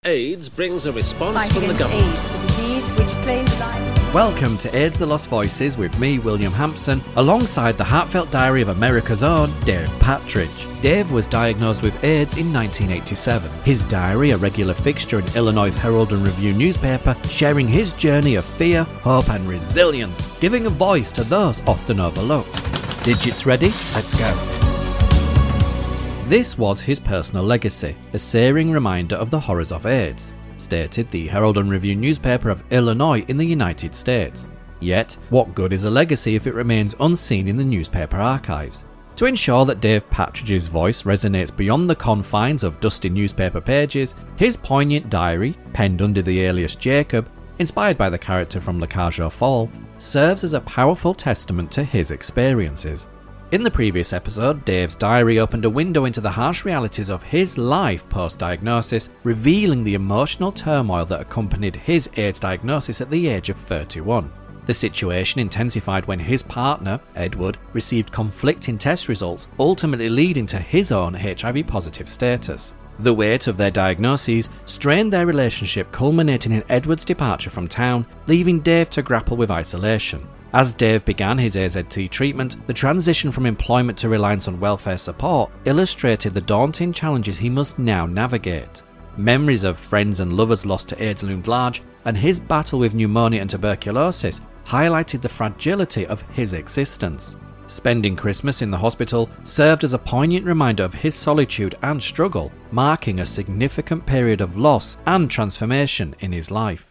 AIDS brings a response Fight from the against government. AIDS, the disease which claims life. Welcome to AIDS The Lost Voices with me, William Hampson, alongside the heartfelt diary of America's own Dave Patridge. Dave was diagnosed with AIDS in 1987. His diary, a regular fixture in Illinois' Herald and Review newspaper, sharing his journey of fear, hope and resilience, giving a voice to those often overlooked. Digits ready? Let's go. This was his personal legacy, a searing reminder of the horrors of AIDS, stated the Herald and Review newspaper of Illinois in the United States. Yet, what good is a legacy if it remains unseen in the newspaper archives? To ensure that Dave Patridge's voice resonates beyond the confines of dusty newspaper pages, his poignant diary, penned under the alias Jacob, inspired by the character from Le Cage aux Folles, serves as a powerful testament to his experiences. In the previous episode, Dave's diary opened a window into the harsh realities of his life post-diagnosis, revealing the emotional turmoil that accompanied his AIDS diagnosis at the age of 31. The situation intensified when his partner, Edward, received conflicting test results, ultimately leading to his own HIV-positive status. The weight of their diagnoses strained their relationship, culminating in Edward's departure from town, leaving Dave to grapple with isolation. As Dave began his AZT treatment, the transition from employment to reliance on welfare support illustrated the daunting challenges he must now navigate. Memories of friends and lovers lost to AIDS loomed large, and his battle with pneumonia and tuberculosis highlighted the fragility of his existence. Spending Christmas in the hospital served as a poignant reminder of his solitude and struggle, marking a significant period of loss and transformation in his life.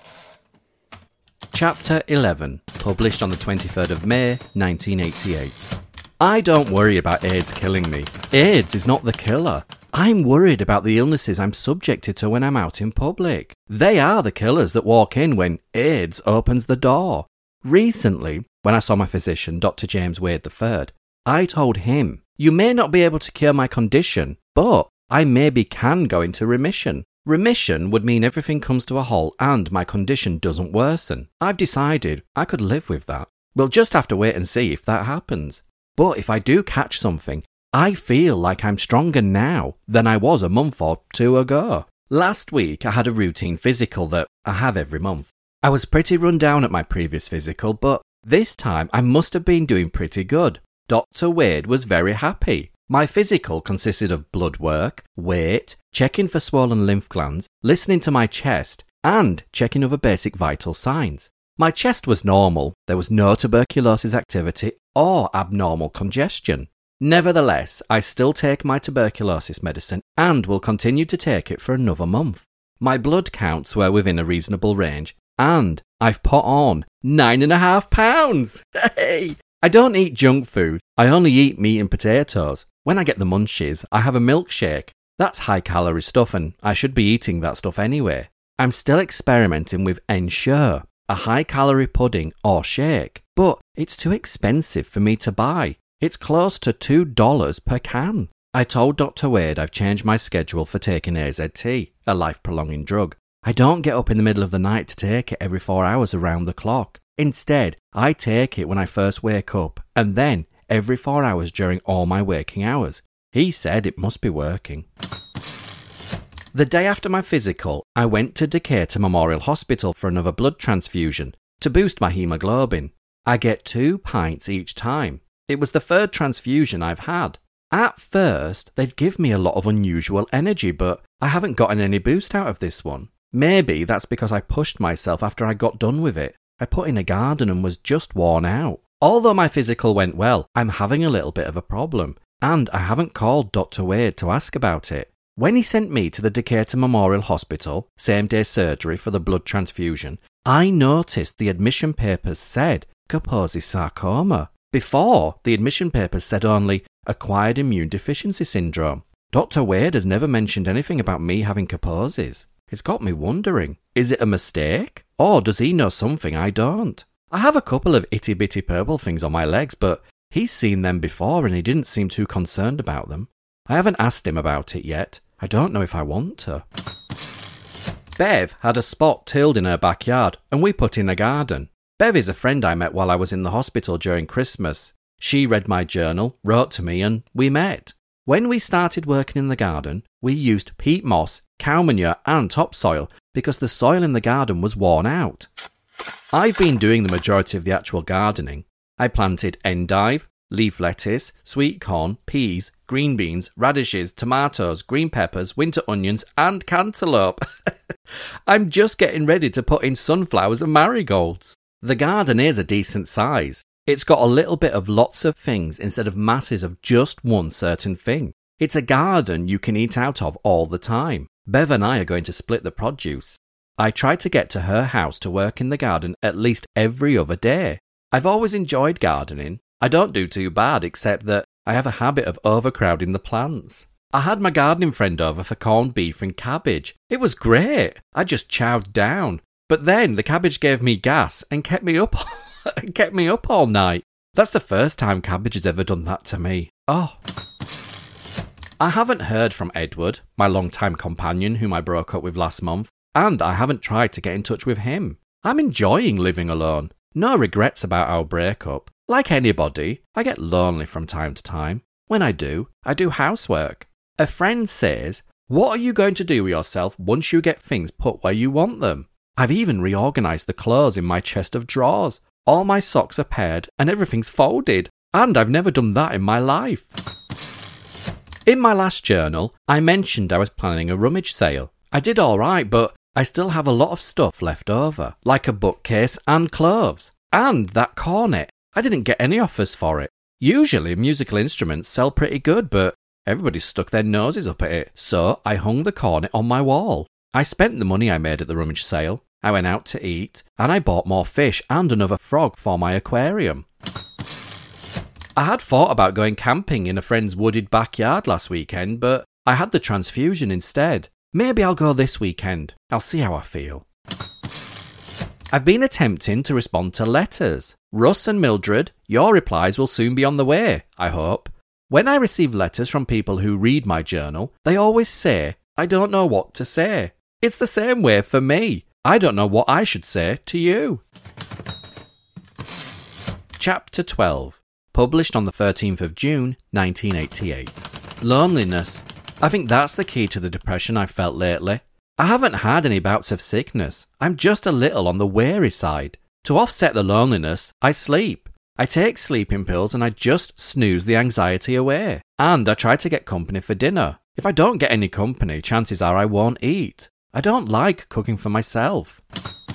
Chapter 11, published on the 23rd of May, 1988. I don't worry about AIDS killing me. AIDS is not the killer. I'm worried about the illnesses I'm subjected to when I'm out in public. They are the killers that walk in when AIDS opens the door. Recently, when I saw my physician, Dr. James Wade III, I told him, "You may not be able to cure my condition, but I maybe can go into remission. Remission would mean everything comes to a halt and my condition doesn't worsen. I've decided I could live with that. We'll just have to wait and see if that happens. But if I do catch something, I feel like I'm stronger now than I was a month or two ago." Last week I had a routine physical that I have every month. I was pretty run down at my previous physical, but this time I must have been doing pretty good. Dr. Wade was very happy. My physical consisted of blood work, weight, checking for swollen lymph glands, listening to my chest, and checking other basic vital signs. My chest was normal, there was no tuberculosis activity or abnormal congestion. Nevertheless, I still take my tuberculosis medicine and will continue to take it for another month. My blood counts were within a reasonable range, and I've put on 9.5 pounds! Hey! I don't eat junk food, I only eat meat and potatoes. When I get the munchies, I have a milkshake. That's high-calorie stuff and I should be eating that stuff anyway. I'm still experimenting with Ensure, a high-calorie pudding or shake, but it's too expensive for me to buy. It's close to $2 per can. I told Dr. Wade I've changed my schedule for taking AZT, a life-prolonging drug. I don't get up in the middle of the night to take it every 4 hours around the clock. Instead, I take it when I first wake up, and then every 4 hours during all my waking hours. He said it must be working. The day after my physical, I went to Decatur Memorial Hospital for another blood transfusion to boost my hemoglobin. I get 2 pints each time. It was the third transfusion I've had. At first, they'd give me a lot of unusual energy, but I haven't gotten any boost out of this one. Maybe that's because I pushed myself after I got done with it. I put in a garden and was just worn out. Although my physical went well, I'm having a little bit of a problem, and I haven't called Dr. Wade to ask about it. When he sent me to the Decatur Memorial Hospital, same-day surgery for the blood transfusion, I noticed the admission papers said Kaposi sarcoma. Before, the admission papers said only acquired immune deficiency syndrome. Dr. Wade has never mentioned anything about me having Kaposi's. It's got me wondering, is it a mistake? Or does he know something I don't? I have a couple of itty-bitty purple things on my legs, but he's seen them before and he didn't seem too concerned about them. I haven't asked him about it yet. I don't know if I want to. Bev had a spot tilled in her backyard and we put in a garden. Bev is a friend I met while I was in the hospital during Christmas. She read my journal, wrote to me and we met. When we started working in the garden, we used peat moss, cow manure and topsoil because the soil in the garden was worn out. I've been doing the majority of the actual gardening. I planted endive, leaf lettuce, sweet corn, peas, green beans, radishes, tomatoes, green peppers, winter onions and cantaloupe. I'm just getting ready to put in sunflowers and marigolds. The garden is a decent size. It's got a little bit of lots of things instead of masses of just one certain thing. It's a garden you can eat out of all the time. Bev and I are going to split the produce. I try to get to her house to work in the garden at least every other day. I've always enjoyed gardening. I don't do too bad except that I have a habit of overcrowding the plants. I had my gardening friend over for corned beef and cabbage. It was great. I just chowed down. But then the cabbage gave me gas and kept me up all night. That's the first time cabbage has ever done that to me. Oh. I haven't heard from Edward, my long-time companion whom I broke up with last month, and I haven't tried to get in touch with him. I'm enjoying living alone. No regrets about our breakup. Like anybody, I get lonely from time to time. When I do housework. A friend says, "What are you going to do with yourself once you get things put where you want them?" I've even reorganised the clothes in my chest of drawers. All my socks are paired and everything's folded. And I've never done that in my life. In my last journal, I mentioned I was planning a rummage sale. I did alright, but I still have a lot of stuff left over, like a bookcase and clothes. And that cornet. I didn't get any offers for it. Usually musical instruments sell pretty good, but everybody stuck their noses up at it, so I hung the cornet on my wall. I spent the money I made at the rummage sale. I went out to eat, and I bought more fish and another frog for my aquarium. I had thought about going camping in a friend's wooded backyard last weekend, but I had the transfusion instead. Maybe I'll go this weekend. I'll see how I feel. I've been attempting to respond to letters. Russ and Mildred, your replies will soon be on the way, I hope. When I receive letters from people who read my journal, they always say, "I don't know what to say." It's the same way for me. I don't know what I should say to you. Chapter 12. Published on the 13th of June, 1988. Loneliness. I think that's the key to the depression I've felt lately. I haven't had any bouts of sickness. I'm just a little on the weary side. To offset the loneliness, I sleep. I take sleeping pills and I just snooze the anxiety away. And I try to get company for dinner. If I don't get any company, chances are I won't eat. I don't like cooking for myself.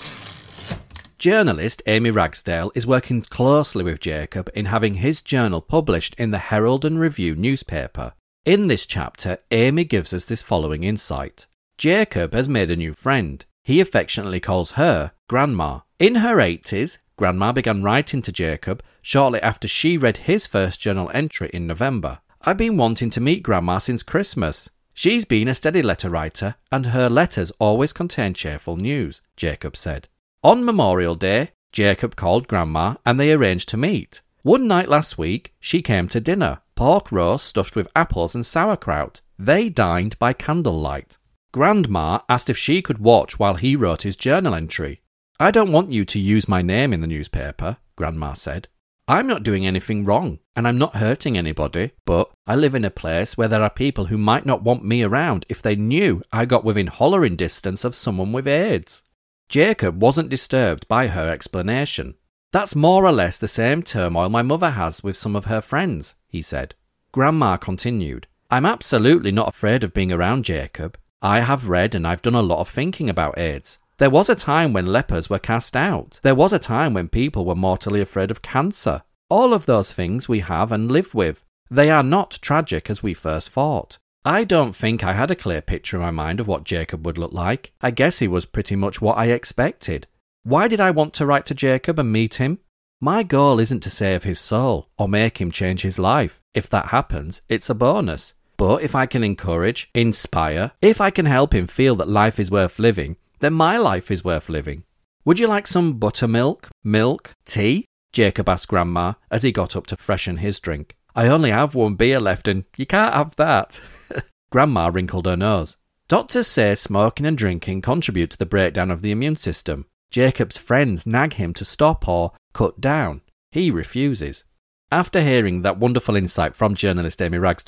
Journalist Amy Ragsdale is working closely with Jacob in having his journal published in the Herald and Review newspaper. In this chapter, Amy gives us this following insight. Jacob has made a new friend. He affectionately calls her Grandma. In her 80s, Grandma began writing to Jacob shortly after she read his first journal entry in November. "I've been wanting to meet Grandma since Christmas. She's been a steady letter writer, and her letters always contain cheerful news," Jacob said. On Memorial Day, Jacob called Grandma and they arranged to meet. One night last week, she came to dinner, pork roast stuffed with apples and sauerkraut. They dined by candlelight. Grandma asked if she could watch while he wrote his journal entry. "I don't want you to use my name in the newspaper," Grandma said. "I'm not doing anything wrong, and I'm not hurting anybody, but I live in a place where there are people who might not want me around if they knew I got within hollering distance of someone with AIDS." Jacob wasn't disturbed by her explanation. "That's more or less the same turmoil my mother has with some of her friends," he said. Grandma continued, "I'm absolutely not afraid of being around Jacob. I have read and I've done a lot of thinking about AIDS. There was a time when lepers were cast out. There was a time when people were mortally afraid of cancer. All of those things we have and live with. They are not tragic as we first thought. I don't think I had a clear picture in my mind of what Jacob would look like. I guess he was pretty much what I expected. Why did I want to write to Jacob and meet him? My goal isn't to save his soul or make him change his life. If that happens, it's a bonus. But if I can encourage, inspire, if I can help him feel that life is worth living, then my life is worth living." "Would you like some buttermilk, milk, tea?" Jacob asked Grandma as he got up to freshen his drink. "I only have one beer left and you can't have that." Grandma wrinkled her nose. "Doctors say smoking and drinking contribute to the breakdown of the immune system. Jacob's friends nag him to stop or cut down. He refuses." After hearing that wonderful insight from journalist Amy Ragsdale,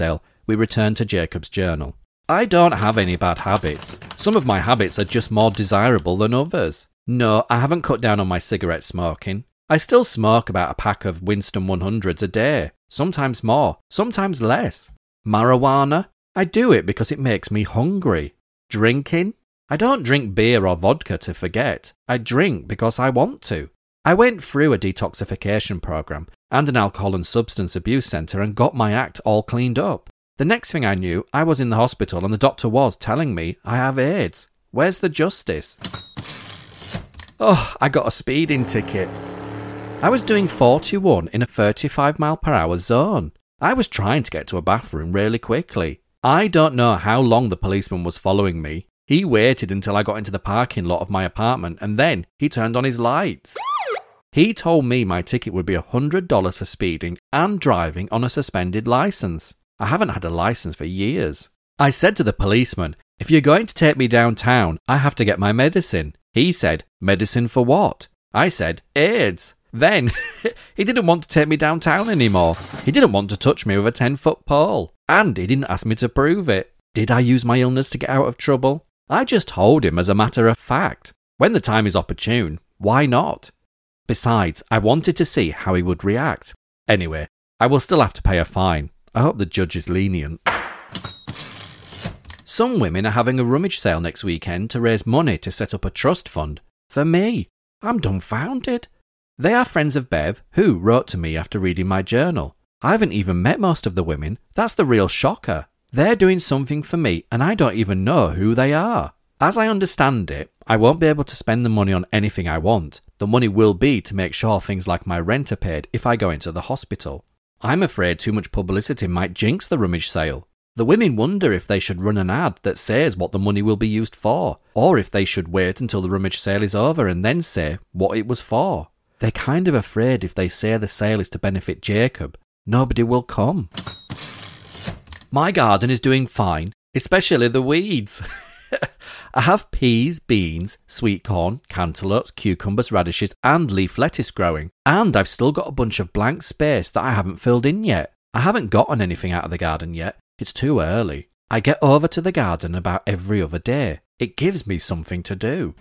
we return to Jacob's journal. I don't have any bad habits. Some of my habits are just more desirable than others. No, I haven't cut down on my cigarette smoking. I still smoke about a pack of Winston 100s a day, sometimes more, sometimes less. Marijuana? I do it because it makes me hungry. Drinking? I don't drink beer or vodka to forget. I drink because I want to. I went through a detoxification program and an alcohol and substance abuse centre and got my act all cleaned up. The next thing I knew, I was in the hospital and the doctor was telling me I have AIDS. Where's the justice? Oh, I got a speeding ticket. I was doing 41 in a 35-mile-per-hour zone. I was trying to get to a bathroom really quickly. I don't know how long the policeman was following me. He waited until I got into the parking lot of my apartment and then he turned on his lights. He told me my ticket would be $100 for speeding and driving on a suspended license. I haven't had a license for years. I said to the policeman, if you're going to take me downtown, I have to get my medicine. He said, medicine for what? I said, AIDS. Then, he didn't want to take me downtown anymore. He didn't want to touch me with a 10-foot pole. And he didn't ask me to prove it. Did I use my illness to get out of trouble? I just told him as a matter of fact. When the time is opportune, why not? Besides, I wanted to see how he would react. Anyway, I will still have to pay a fine. I hope the judge is lenient. Some women are having a rummage sale next weekend to raise money to set up a trust fund. For me, I'm dumbfounded. They are friends of Bev, who wrote to me after reading my journal. I haven't even met most of the women. That's the real shocker. They're doing something for me and I don't even know who they are. As I understand it, I won't be able to spend the money on anything I want. The money will be to make sure things like my rent are paid if I go into the hospital. I'm afraid too much publicity might jinx the rummage sale. The women wonder if they should run an ad that says what the money will be used for, or if they should wait until the rummage sale is over and then say what it was for. They're kind of afraid if they say the sale is to benefit Jacob, nobody will come. My garden is doing fine, especially the weeds. I have peas, beans, sweet corn, cantaloupes, cucumbers, radishes and leaf lettuce growing. And I've still got a bunch of blank space that I haven't filled in yet. I haven't gotten anything out of the garden yet. It's too early. I get over to the garden about every other day. It gives me something to do.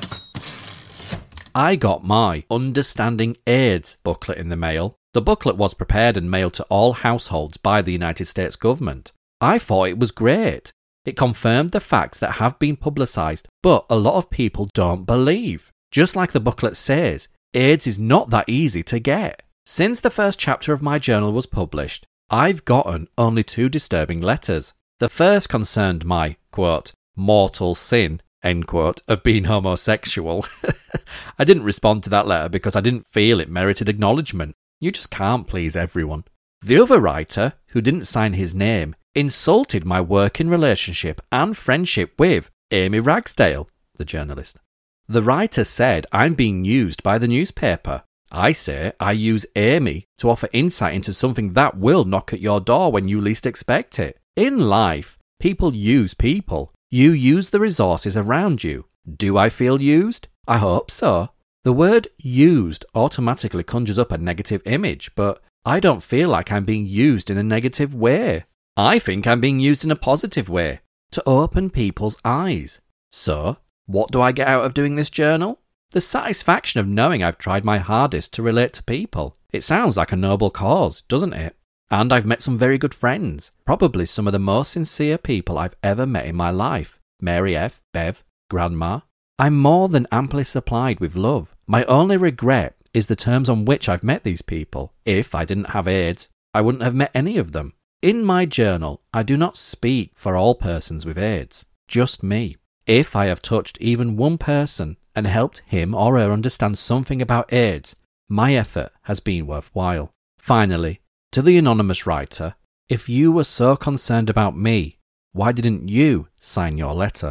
I got my Understanding AIDS booklet in the mail. The booklet was prepared and mailed to all households by the United States government. I thought it was great. It confirmed the facts that have been publicised, but a lot of people don't believe. Just like the booklet says, AIDS is not that easy to get. Since the first chapter of my journal was published, I've gotten only 2 disturbing letters. The first concerned my, quote, mortal sin, end quote, of being homosexual. I didn't respond to that letter because I didn't feel it merited acknowledgement. You just can't please everyone. The other writer, who didn't sign his name, insulted my working relationship and friendship with Amy Ragsdale, the journalist. The writer said I'm being used by the newspaper. I say I use Amy to offer insight into something that will knock at your door when you least expect it. In life, people use people. You use the resources around you. Do I feel used? I hope so. The word used automatically conjures up a negative image, but I don't feel like I'm being used in a negative way. I think I'm being used in a positive way, to open people's eyes. So, what do I get out of doing this journal? The satisfaction of knowing I've tried my hardest to relate to people. It sounds like a noble cause, doesn't it? And I've met some very good friends, probably some of the most sincere people I've ever met in my life. Mary F., Bev, Grandma. I'm more than amply supplied with love. My only regret is the terms on which I've met these people. If I didn't have AIDS, I wouldn't have met any of them. In my journal, I do not speak for all persons with AIDS, just me. If I have touched even one person and helped him or her understand something about AIDS, my effort has been worthwhile. Finally, to the anonymous writer, if you were so concerned about me, why didn't you sign your letter?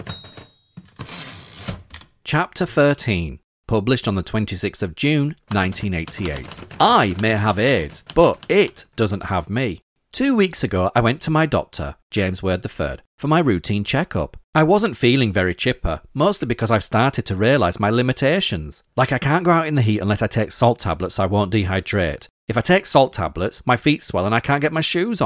Chapter 13, published on the 26th of June, 1988. I may have AIDS, but it doesn't have me. 2 weeks ago, I went to my doctor, James Ward III, for my routine checkup. I wasn't feeling very chipper, mostly because I've started to realise my limitations. Like I can't go out in the heat unless I take salt tablets so I won't dehydrate. If I take salt tablets, my feet swell and I can't get my shoes on.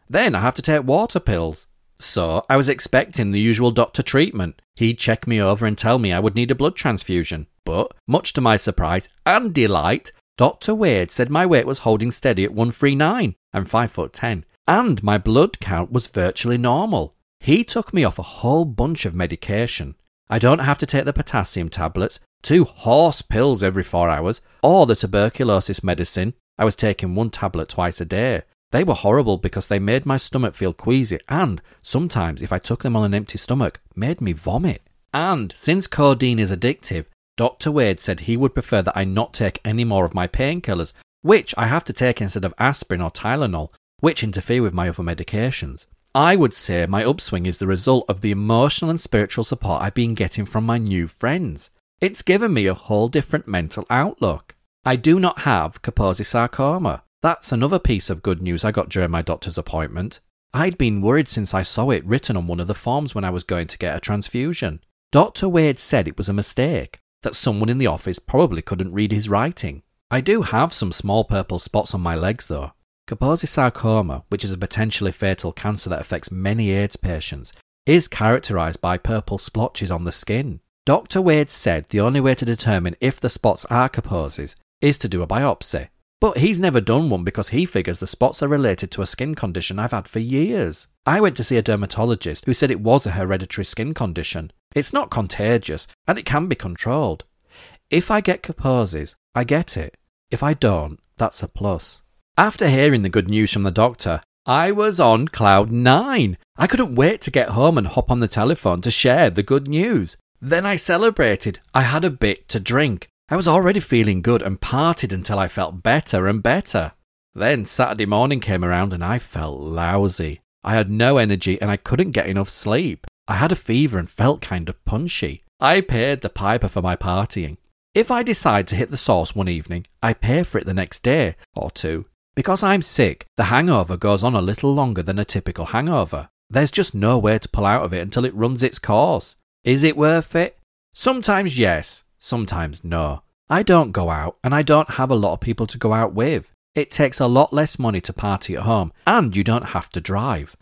Then I have to take water pills. So I was expecting the usual doctor treatment. He'd check me over and tell me I would need a blood transfusion. But, much to my surprise and delight, Dr. Wade said my weight was holding steady at 139. I'm 5'10", and my blood count was virtually normal. He took me off a whole bunch of medication. I don't have to take the potassium tablets, 2 horse pills every 4 hours, or the tuberculosis medicine. I was taking 1 tablet twice a day. They were horrible because they made my stomach feel queasy and, sometimes if I took them on an empty stomach, made me vomit. And, since codeine is addictive, Dr. Wade said he would prefer that I not take any more of my painkillers, which I have to take instead of aspirin or Tylenol, which interfere with my other medications. I would say my upswing is the result of the emotional and spiritual support I've been getting from my new friends. It's given me a whole different mental outlook. I do not have Kaposi sarcoma. That's another piece of good news I got during my doctor's appointment. I'd been worried since I saw it written on one of the forms when I was going to get a transfusion. Dr. Wade said it was a mistake, that someone in the office probably couldn't read his writing. I do have some small purple spots on my legs though. Kaposi sarcoma, which is a potentially fatal cancer that affects many AIDS patients, is characterised by purple splotches on the skin. Dr. Wade said the only way to determine if the spots are Kaposi's is to do a biopsy. But he's never done one because he figures the spots are related to a skin condition I've had for years. I went to see a dermatologist who said it was a hereditary skin condition. It's not contagious and it can be controlled. If I get Kaposi's, I get it. If I don't, that's a plus. After hearing the good news from the doctor, I was on cloud 9. I couldn't wait to get home and hop on the telephone to share the good news. Then I celebrated. I had a bit to drink. I was already feeling good and partied until I felt better and better. Then Saturday morning came around and I felt lousy. I had no energy and I couldn't get enough sleep. I had a fever and felt kind of punchy. I paid the piper for my partying. If I decide to hit the sauce one evening, I pay for it the next day or 2. Because I'm sick, the hangover goes on a little longer than a typical hangover. There's just no way to pull out of it until it runs its course. Is it worth it? Sometimes yes, sometimes no. I don't go out and I don't have a lot of people to go out with. It takes a lot less money to party at home and you don't have to drive.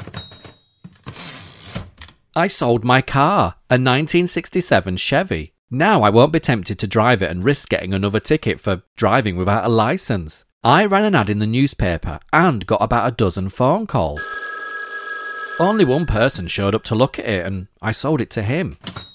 I sold my car, a 1967 Chevy. Now I won't be tempted to drive it and risk getting another ticket for driving without a licence. I ran an ad in the newspaper and got about a dozen phone calls. Only one person showed up to look at it and I sold it to him.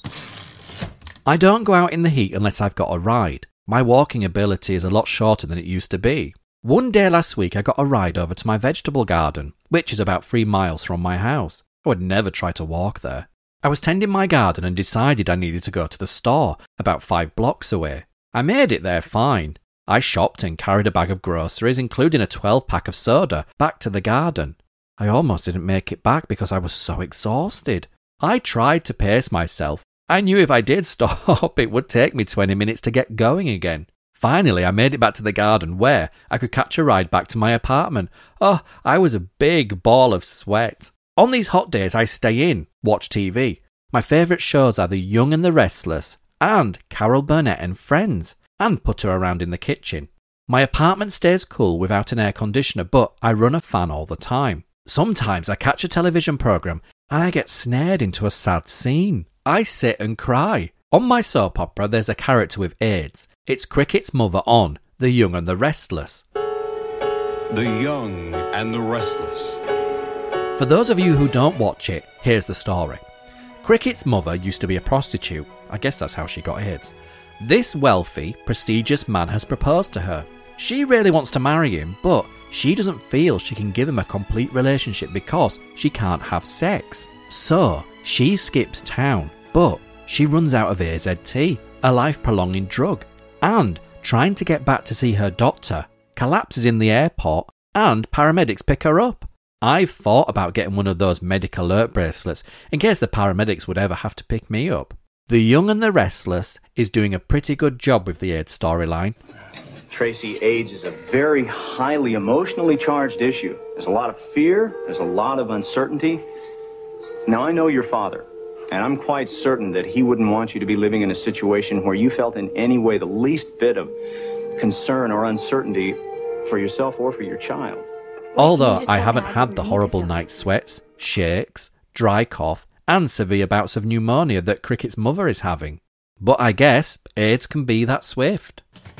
I don't go out in the heat unless I've got a ride. My walking ability is a lot shorter than it used to be. One day last week I got a ride over to my vegetable garden, which is about 3 miles from my house. I would never try to walk there. I was tending my garden and decided I needed to go to the store, about 5 blocks away. I made it there fine. I shopped and carried a bag of groceries, including a 12-pack of soda, back to the garden. I almost didn't make it back because I was so exhausted. I tried to pace myself. I knew if I did stop, it would take me 20 minutes to get going again. Finally, I made it back to the garden where I could catch a ride back to my apartment. Oh, I was a big ball of sweat. On these hot days, I stay in, watch TV. My favourite shows are The Young and the Restless and Carol Burnett and Friends, and putter around in the kitchen. My apartment stays cool without an air conditioner, but I run a fan all the time. Sometimes I catch a television programme and I get snared into a sad scene. I sit and cry. On my soap opera, there's a character with AIDS. It's Cricket's mother on The Young and the Restless. The Young and the Restless. For those of you who don't watch it, here's the story. Cricket's mother used to be a prostitute. I guess that's how she got AIDS. This wealthy, prestigious man has proposed to her. She really wants to marry him, but she doesn't feel she can give him a complete relationship because she can't have sex. So, she skips town, but she runs out of AZT, a life-prolonging drug, and trying to get back to see her doctor, collapses in the airport, and paramedics pick her up. I've thought about getting one of those medic alert bracelets in case the paramedics would ever have to pick me up. The Young and the Restless is doing a pretty good job with the AIDS storyline. Tracy, AIDS is a very highly emotionally charged issue. There's a lot of fear, there's a lot of uncertainty. Now, I know your father, and I'm quite certain that he wouldn't want you to be living in a situation where you felt in any way the least bit of concern or uncertainty for yourself or for your child. Although I haven't had the horrible night sweats, shakes, dry cough, and severe bouts of pneumonia that Cricket's mother is having. But I guess AIDS can be that swift.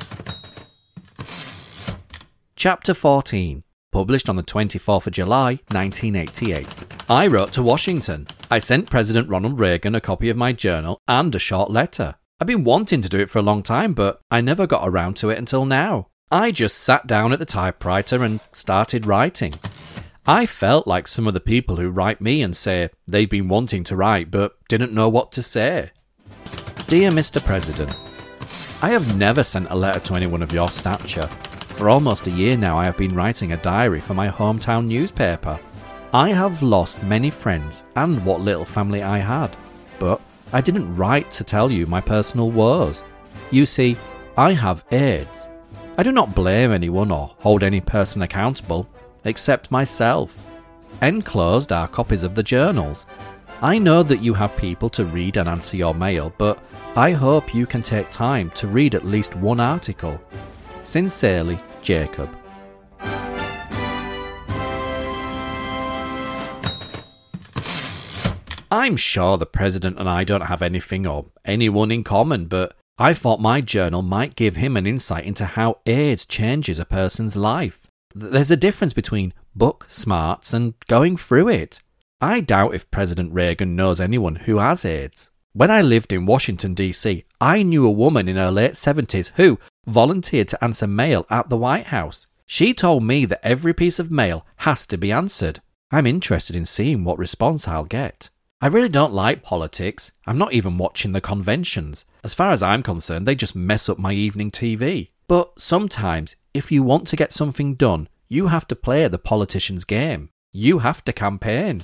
Chapter 14. Published on the 24th of July, 1988. I wrote to Washington. I sent President Ronald Reagan a copy of my journal and a short letter. I've been wanting to do it for a long time, but I never got around to it until now. I just sat down at the typewriter and started writing. I felt like some of the people who write me and say they've been wanting to write but didn't know what to say. Dear Mr. President, I have never sent a letter to anyone of your stature. For almost a year now I have been writing a diary for my hometown newspaper. I have lost many friends and what little family I had, but I didn't write to tell you my personal woes. You see, I have AIDS. I do not blame anyone or hold any person accountable, except myself. Enclosed are copies of the journals. I know that you have people to read and answer your mail, but I hope you can take time to read at least one article. Sincerely, Jacob. I'm sure the President and I don't have anything or anyone in common, but I thought my journal might give him an insight into how AIDS changes a person's life. There's a difference between book smarts and going through it. I doubt if President Reagan knows anyone who has AIDS. When I lived in Washington, D.C., I knew a woman in her late 70s who volunteered to answer mail at the White House. She told me that every piece of mail has to be answered. I'm interested in seeing what response I'll get. I really don't like politics. I'm not even watching the conventions. As far as I'm concerned, they just mess up my evening TV. But sometimes, if you want to get something done, you have to play the politician's game. You have to campaign.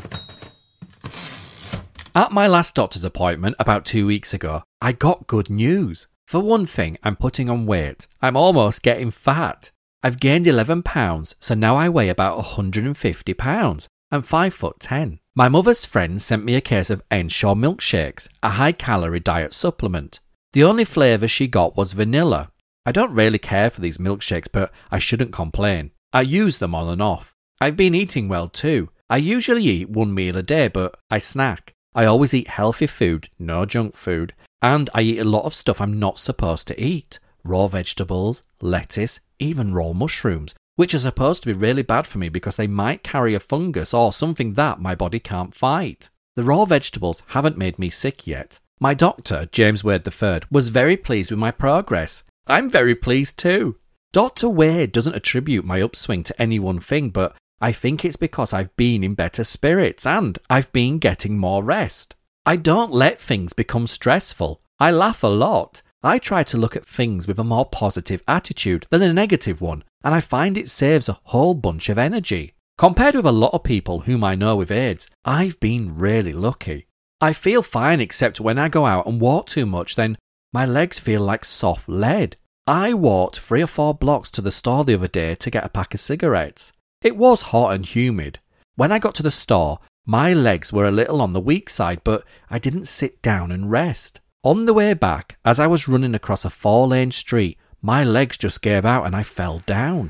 At my last doctor's appointment about 2 weeks ago, I got good news. For one thing, I'm putting on weight. I'm almost getting fat. I've gained 11 pounds, so now I weigh about 150 pounds. I'm 5'10". My mother's friend sent me a case of Ensure milkshakes, a high-calorie diet supplement. The only flavour she got was vanilla. I don't really care for these milkshakes, but I shouldn't complain. I use them on and off. I've been eating well too. I usually eat one meal a day, but I snack. I always eat healthy food, no junk food, and I eat a lot of stuff I'm not supposed to eat. Raw vegetables, lettuce, even raw mushrooms, which are supposed to be really bad for me because they might carry a fungus or something that my body can't fight. The raw vegetables haven't made me sick yet. My doctor, James Wade III, was very pleased with my progress. I'm very pleased too. Dr. Wade doesn't attribute my upswing to any one thing, but I think it's because I've been in better spirits and I've been getting more rest. I don't let things become stressful. I laugh a lot. I try to look at things with a more positive attitude than a negative one, and I find it saves a whole bunch of energy. Compared with a lot of people whom I know with AIDS, I've been really lucky. I feel fine except when I go out and walk too much, then my legs feel like soft lead. I walked 3 or 4 blocks to the store the other day to get a pack of cigarettes. It was hot and humid. When I got to the store, my legs were a little on the weak side, but I didn't sit down and rest. On the way back, as I was running across a 4-lane street, my legs just gave out and I fell down.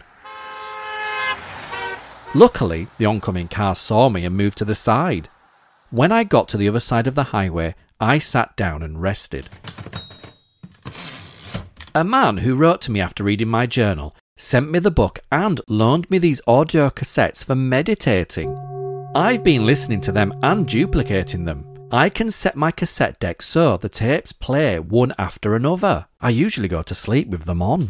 Luckily, the oncoming car saw me and moved to the side. When I got to the other side of the highway, I sat down and rested. A man who wrote to me after reading my journal sent me the book and loaned me these audio cassettes for meditating. I've been listening to them and duplicating them. I can set my cassette deck so the tapes play one after another. I usually go to sleep with them on.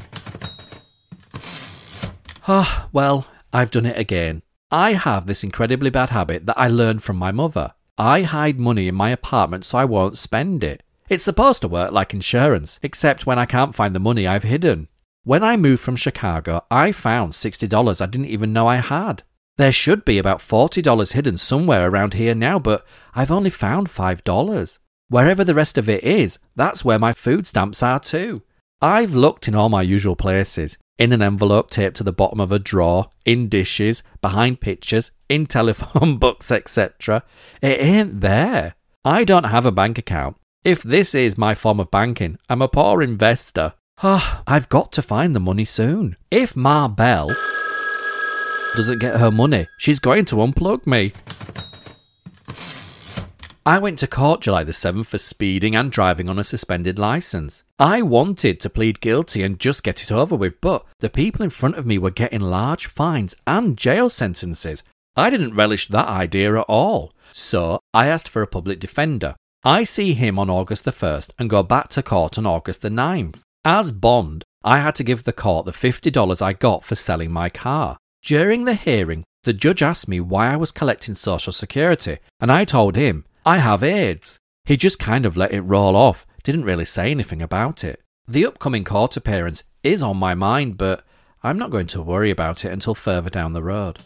Well, I've done it again. I have this incredibly bad habit that I learned from my mother. I hide money in my apartment so I won't spend it. It's supposed to work like insurance, except when I can't find the money I've hidden. When I moved from Chicago, I found $60 I didn't even know I had. There should be about $40 hidden somewhere around here now, but I've only found $5. Wherever the rest of it is, that's where my food stamps are too. I've looked in all my usual places, in an envelope taped to the bottom of a drawer, in dishes, behind pictures, in telephone books, etc. It ain't there. I don't have a bank account. If this is my form of banking, I'm a poor investor. I've got to find the money soon. If Ma Bell... doesn't get her money, she's going to unplug me. I went to court July the 7th for speeding and driving on a suspended licence. I wanted to plead guilty and just get it over with, but the people in front of me were getting large fines and jail sentences. I didn't relish that idea at all. So I asked for a public defender. I see him on August the 1st and go back to court on August the 9th. As bond, I had to give the court the $50 I got for selling my car. During the hearing, the judge asked me why I was collecting Social Security, and I told him, I have AIDS. He just kind of let it roll off, didn't really say anything about it. The upcoming court appearance is on my mind, but I'm not going to worry about it until further down the road.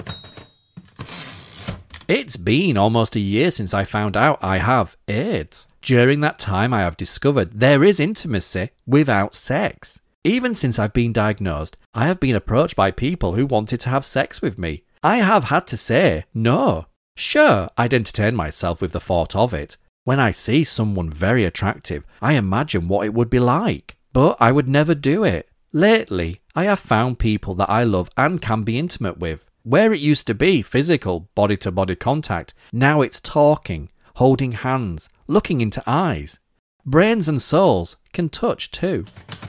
It's been almost a year since I found out I have AIDS. During that time I have discovered there is intimacy without sex. Even since I've been diagnosed, I have been approached by people who wanted to have sex with me. I have had to say no. Sure, I'd entertain myself with the thought of it. When I see someone very attractive, I imagine what it would be like. But I would never do it. Lately, I have found people that I love and can be intimate with. Where it used to be physical, body-to-body contact, now it's talking, holding hands, looking into eyes. Brains and souls can touch too.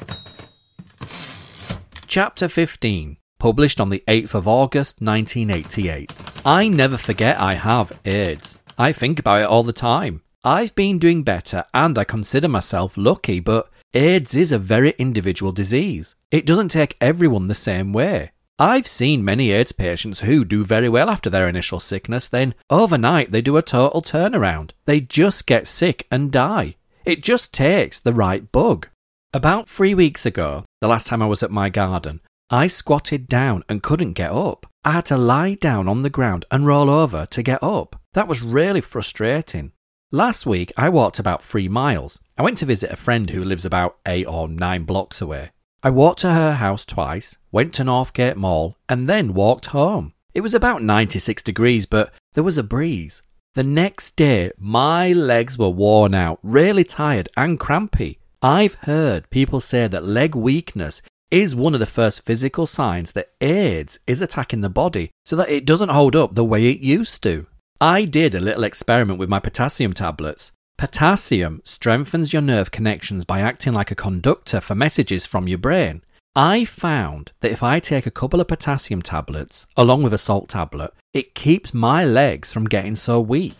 Chapter 15. Published on the 8th of August 1988. I never forget I have AIDS. I think about it all the time. I've been doing better and I consider myself lucky, but AIDS is a very individual disease. It doesn't take everyone the same way. I've seen many AIDS patients who do very well after their initial sickness, then overnight they do a total turnaround. They just get sick and die. It just takes the right bug. About 3 weeks ago, the last time I was at my garden, I squatted down and couldn't get up. I had to lie down on the ground and roll over to get up. That was really frustrating. Last week, I walked about 3 miles. I went to visit a friend who lives about 8 or 9 blocks away. I walked to her house twice, went to Northgate Mall, and then walked home. It was about 96 degrees, but there was a breeze. The next day, my legs were worn out, really tired and crampy. I've heard people say that leg weakness is one of the first physical signs that AIDS is attacking the body so that it doesn't hold up the way it used to. I did a little experiment with my potassium tablets. Potassium strengthens your nerve connections by acting like a conductor for messages from your brain. I found that if I take a couple of potassium tablets along with a salt tablet, it keeps my legs from getting so weak.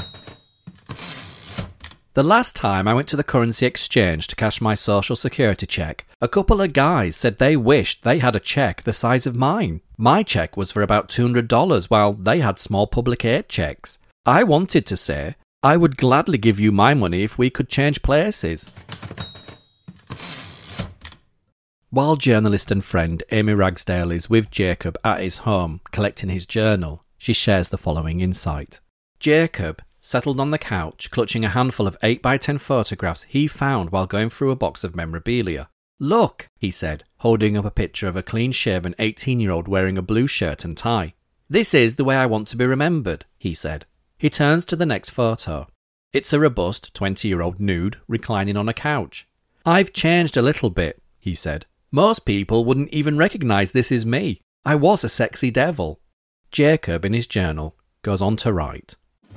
The last time I went to the currency exchange to cash my Social Security cheque, a couple of guys said they wished they had a cheque the size of mine. My cheque was for about $200 while they had small public aid cheques. I wanted to say, I would gladly give you my money if we could change places. While journalist and friend Amy Ragsdale is with Jacob at his home collecting his journal, she shares the following insight. Jacob settled on the couch, clutching a handful of 8x10 photographs he found while going through a box of memorabilia. Look, he said, holding up a picture of a clean-shaven 18-year-old wearing a blue shirt and tie. This is the way I want to be remembered, he said. He turns to the next photo. It's a robust 20-year-old nude reclining on a couch. I've changed a little bit, he said. Most people wouldn't even recognise this is me. I was a sexy devil. Jacob, in his journal, goes on to write,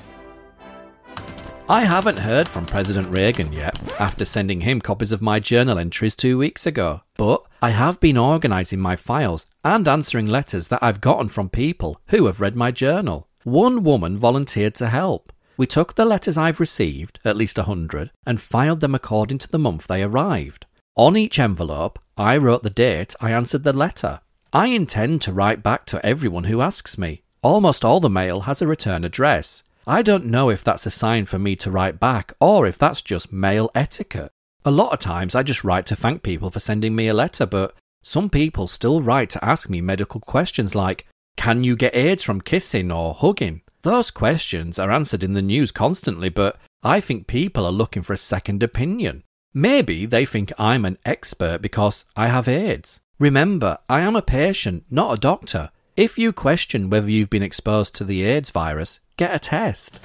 I haven't heard from President Reagan yet, after sending him copies of my journal entries 2 weeks ago, but I have been organising my files and answering letters that I've gotten from people who have read my journal. One woman volunteered to help. We took the letters I've received, at least 100, and filed them according to the month they arrived. On each envelope, I wrote the date I answered the letter. I intend to write back to everyone who asks me. Almost all the mail has a return address. I don't know if that's a sign for me to write back or if that's just mail etiquette. A lot of times I just write to thank people for sending me a letter, but some people still write to ask me medical questions like, can you get AIDS from kissing or hugging? Those questions are answered in the news constantly, but I think people are looking for a second opinion. Maybe they think I'm an expert because I have AIDS. Remember, I am a patient, not a doctor. If you question whether you've been exposed to the AIDS virus, get a test.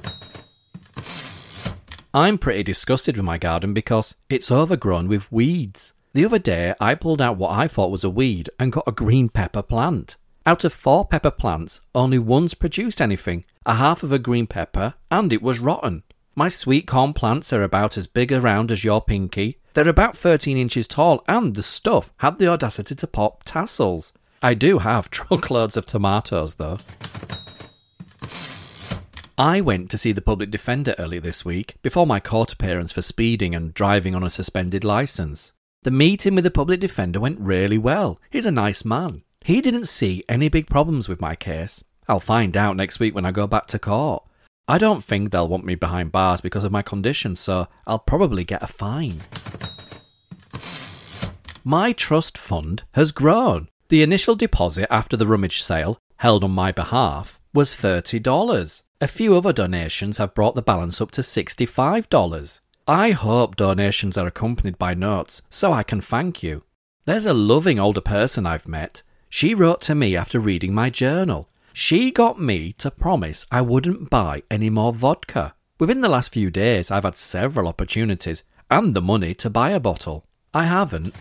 I'm pretty disgusted with my garden because it's overgrown with weeds. The other day, I pulled out what I thought was a weed and got a green pepper plant. Out of 4 pepper plants, only one's produced anything, a half of a green pepper, and it was rotten. My sweet corn plants are about as big around as your pinky. They're about 13 inches tall, and the stuff had the audacity to pop tassels. I do have truckloads of tomatoes, though. I went to see the public defender earlier this week, before my court appearance for speeding and driving on a suspended licence. The meeting with the public defender went really well. He's a nice man. He didn't see any big problems with my case. I'll find out next week when I go back to court. I don't think they'll want me behind bars because of my condition, so I'll probably get a fine. My trust fund has grown. The initial deposit after the rummage sale, held on my behalf, was $30. A few other donations have brought the balance up to $65. I hope donations are accompanied by notes so I can thank you. There's a loving older person I've met. She wrote to me after reading my journal. She got me to promise I wouldn't buy any more vodka. Within the last few days, I've had several opportunities and the money to buy a bottle. I haven't.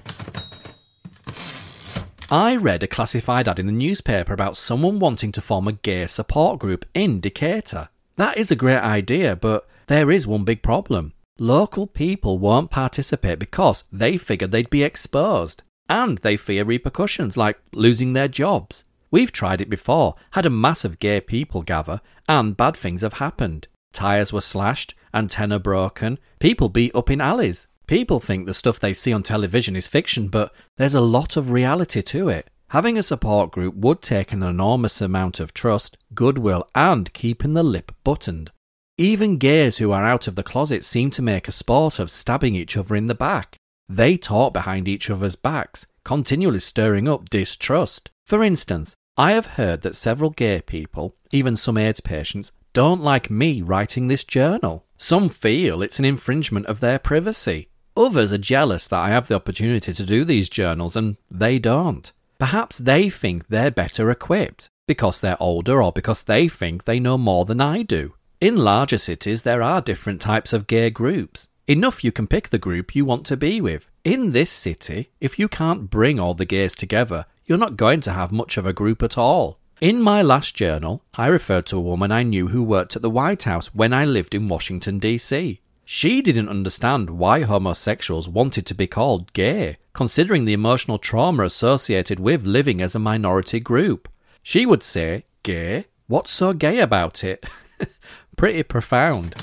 I read a classified ad in the newspaper about someone wanting to form a gay support group in Decatur. That is a great idea, but there is one big problem. Local people won't participate because they figure they'd be exposed, and they fear repercussions like losing their jobs. We've tried it before, had a massive gay people gather, and bad things have happened. Tyres were slashed, antenna broken, people beat up in alleys. People think the stuff they see on television is fiction, but there's a lot of reality to it. Having a support group would take an enormous amount of trust, goodwill, and keeping the lip buttoned. Even gays who are out of the closet seem to make a sport of stabbing each other in the back. They talk behind each other's backs, continually stirring up distrust. For instance, I have heard that several gay people, even some AIDS patients, don't like me writing this journal. Some feel it's an infringement of their privacy. Others are jealous that I have the opportunity to do these journals and they don't. Perhaps they think they're better equipped, because they're older or because they think they know more than I do. In larger cities, there are different types of gay groups. Enough you can pick the group you want to be with. In this city, if you can't bring all the gays together, you're not going to have much of a group at all. In my last journal, I referred to a woman I knew who worked at the White House when I lived in Washington, D.C. She didn't understand why homosexuals wanted to be called gay, considering the emotional trauma associated with living as a minority group. She would say, "Gay? What's so gay about it?" Pretty profound.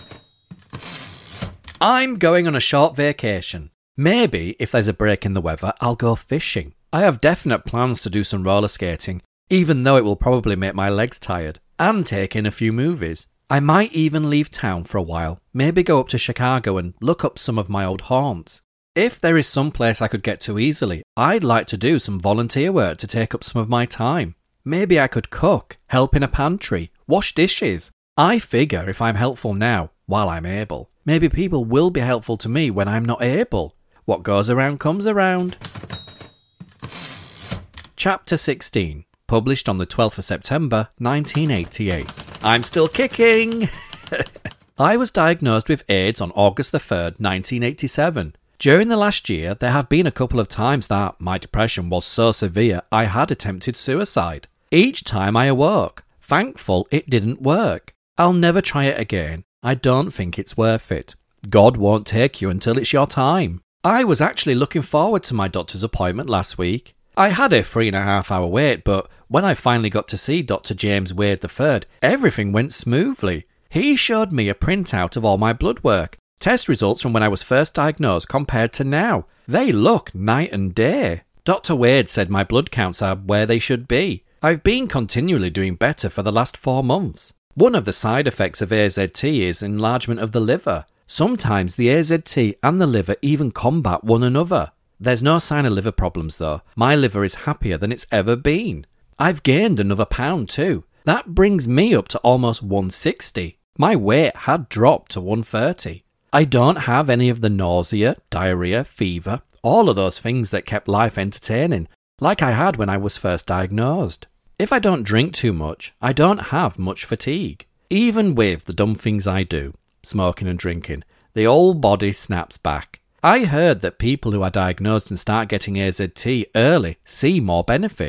I'm going on a short vacation. Maybe, if there's a break in the weather, I'll go fishing. I have definite plans to do some roller skating, even though it will probably make my legs tired, and take in a few movies. I might even leave town for a while, maybe go up to Chicago and look up some of my old haunts. If there is some place I could get to easily, I'd like to do some volunteer work to take up some of my time. Maybe I could cook, help in a pantry, wash dishes. I figure if I'm helpful now, while I'm able, maybe people will be helpful to me when I'm not able. What goes around comes around. Chapter 16, published on the 12th of September, 1988. I'm still kicking! I was diagnosed with AIDS on August the 3rd, 1987. During the last year, there have been a couple of times that my depression was so severe I had attempted suicide. Each time I awoke. Thankful it didn't work. I'll never try it again. I don't think it's worth it. God won't take you until it's your time. I was actually looking forward to my doctor's appointment last week. I had a 3.5-hour wait, but when I finally got to see Dr. James Wade III, everything went smoothly. He showed me a printout of all my blood work, test results from when I was first diagnosed compared to now. They look night and day. Dr. Wade said my blood counts are where they should be. I've been continually doing better for the last 4 months. One of the side effects of AZT is enlargement of the liver. Sometimes the AZT and the liver even combat one another. There's no sign of liver problems though. My liver is happier than it's ever been. I've gained another pound too. That brings me up to almost 160. My weight had dropped to 130. I don't have any of the nausea, diarrhea, fever, all of those things that kept life entertaining, like I had when I was first diagnosed. If I don't drink too much, I don't have much fatigue. Even with the dumb things I do, smoking and drinking, the old body snaps back. I heard that people who are diagnosed and start getting AZT early see more benefits.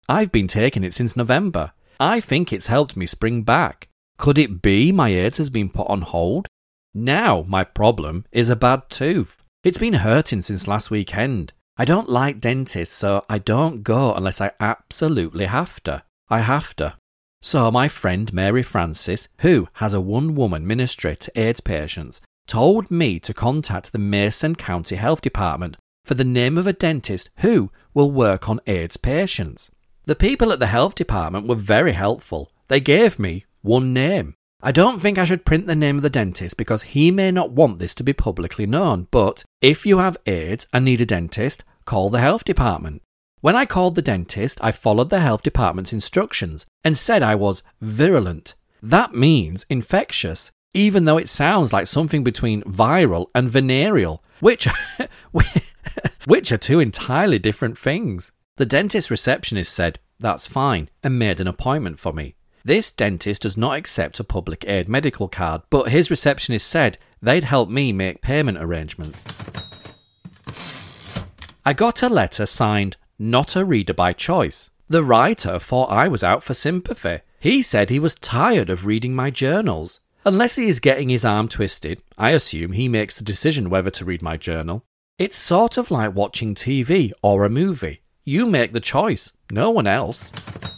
I've been taking it since November. I think it's helped me spring back. Could it be my AIDS has been put on hold? Now my problem is a bad tooth. It's been hurting since last weekend. I don't like dentists, so I don't go unless I absolutely have to. I have to. So my friend Mary Francis, who has a one-woman ministry to AIDS patients, told me to contact the Mason County Health Department for the name of a dentist who will work on AIDS patients. The people at the health department were very helpful. They gave me one name. I don't think I should print the name of the dentist because he may not want this to be publicly known, but if you have AIDS and need a dentist, call the health department. When I called the dentist, I followed the health department's instructions and said I was virulent. That means infectious, even though it sounds like something between viral and venereal, which are two entirely different things. The dentist receptionist said, "That's fine," and made an appointment for me. This dentist does not accept a public aid medical card, but his receptionist said they'd help me make payment arrangements. I got a letter signed, "Not a reader by choice." The writer thought I was out for sympathy. He said he was tired of reading my journals. Unless he is getting his arm twisted, I assume he makes the decision whether to read my journal. It's sort of like watching TV or a movie. You make the choice, no one else.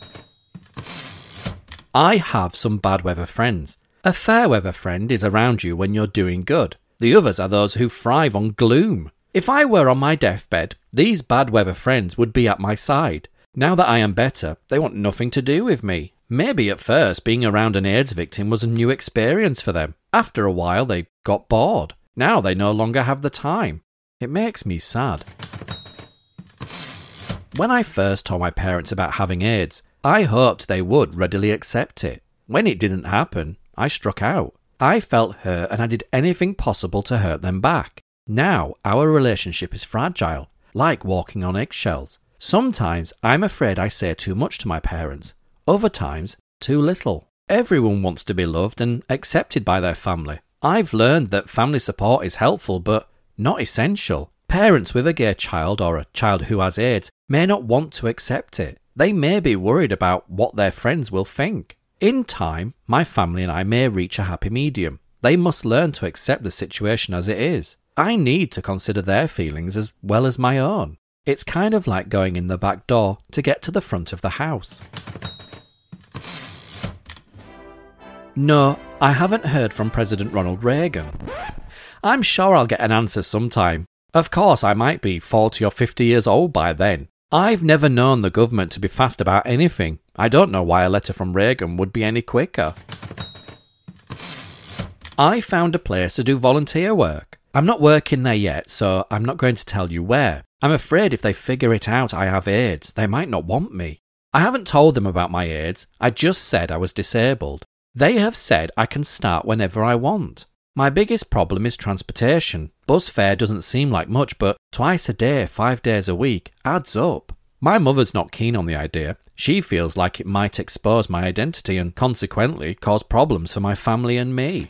I have some bad weather friends. A fair weather friend is around you when you're doing good. The others are those who thrive on gloom. If I were on my deathbed, these bad weather friends would be at my side. Now that I am better, they want nothing to do with me. Maybe at first being around an AIDS victim was a new experience for them. After a while they got bored. Now they no longer have the time. It makes me sad. When I first told my parents about having AIDS, I hoped they would readily accept it. When it didn't happen, I struck out. I felt hurt and I did anything possible to hurt them back. Now our relationship is fragile, like walking on eggshells. Sometimes I'm afraid I say too much to my parents. Other times, too little. Everyone wants to be loved and accepted by their family. I've learned that family support is helpful but not essential. Parents with a gay child or a child who has AIDS may not want to accept it. They may be worried about what their friends will think. In time, my family and I may reach a happy medium. They must learn to accept the situation as it is. I need to consider their feelings as well as my own. It's kind of like going in the back door to get to the front of the house. No, I haven't heard from President Ronald Reagan. I'm sure I'll get an answer sometime. Of course, I might be 40 or 50 years old by then. I've never known the government to be fast about anything. I don't know why a letter from Reagan would be any quicker. I found a place to do volunteer work. I'm not working there yet, so I'm not going to tell you where. I'm afraid if they figure it out I have AIDS, they might not want me. I haven't told them about my AIDS. I just said I was disabled. They have said I can start whenever I want. My biggest problem is transportation. Bus fare doesn't seem like much, but twice a day, 5 days a week, adds up. My mother's not keen on the idea. She feels like it might expose my identity and consequently cause problems for my family and me.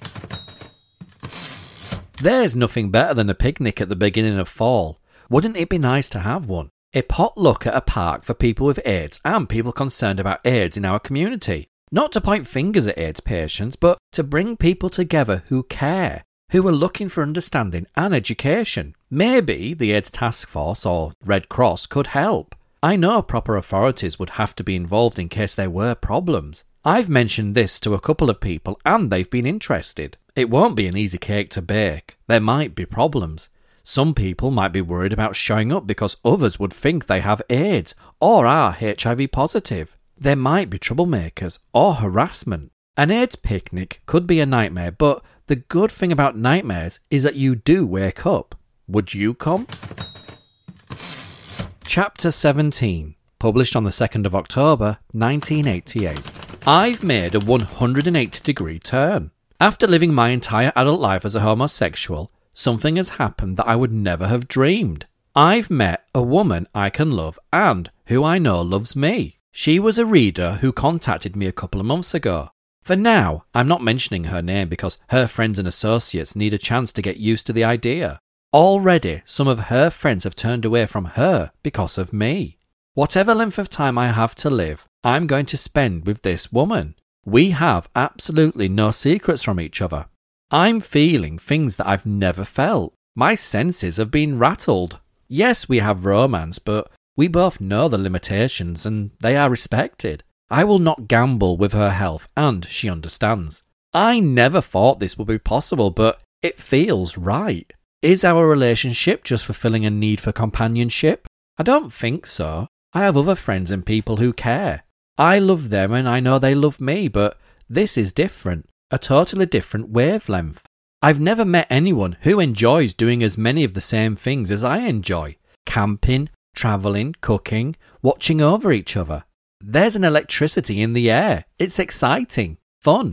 There's nothing better than a picnic at the beginning of fall. Wouldn't it be nice to have one? A potluck at a park for people with AIDS and people concerned about AIDS in our community. Not to point fingers at AIDS patients, but to bring people together who care, who are looking for understanding and education. Maybe the AIDS Task Force or Red Cross could help. I know proper authorities would have to be involved in case there were problems. I've mentioned this to a couple of people and they've been interested. It won't be an easy cake to bake. There might be problems. Some people might be worried about showing up because others would think they have AIDS or are HIV positive. There might be troublemakers or harassment. An AIDS picnic could be a nightmare, but the good thing about nightmares is that you do wake up. Would you come? Chapter 17, published on the 2nd of October, 1988. I've made a 180-degree turn. After living my entire adult life as a homosexual, something has happened that I would never have dreamed. I've met a woman I can love and who I know loves me. She was a reader who contacted me a couple of months ago. For now, I'm not mentioning her name because her friends and associates need a chance to get used to the idea. Already, some of her friends have turned away from her because of me. Whatever length of time I have to live, I'm going to spend with this woman. We have absolutely no secrets from each other. I'm feeling things that I've never felt. My senses have been rattled. Yes, we have romance, but we both know the limitations and they are respected. I will not gamble with her health, and she understands. I never thought this would be possible, but it feels right. Is our relationship just fulfilling a need for companionship? I don't think so. I have other friends and people who care. I love them and I know they love me, but this is different, a totally different wavelength. I've never met anyone who enjoys doing as many of the same things as I enjoy. Camping, travelling, cooking, watching over each other. There's an electricity in the air. It's exciting. Fun.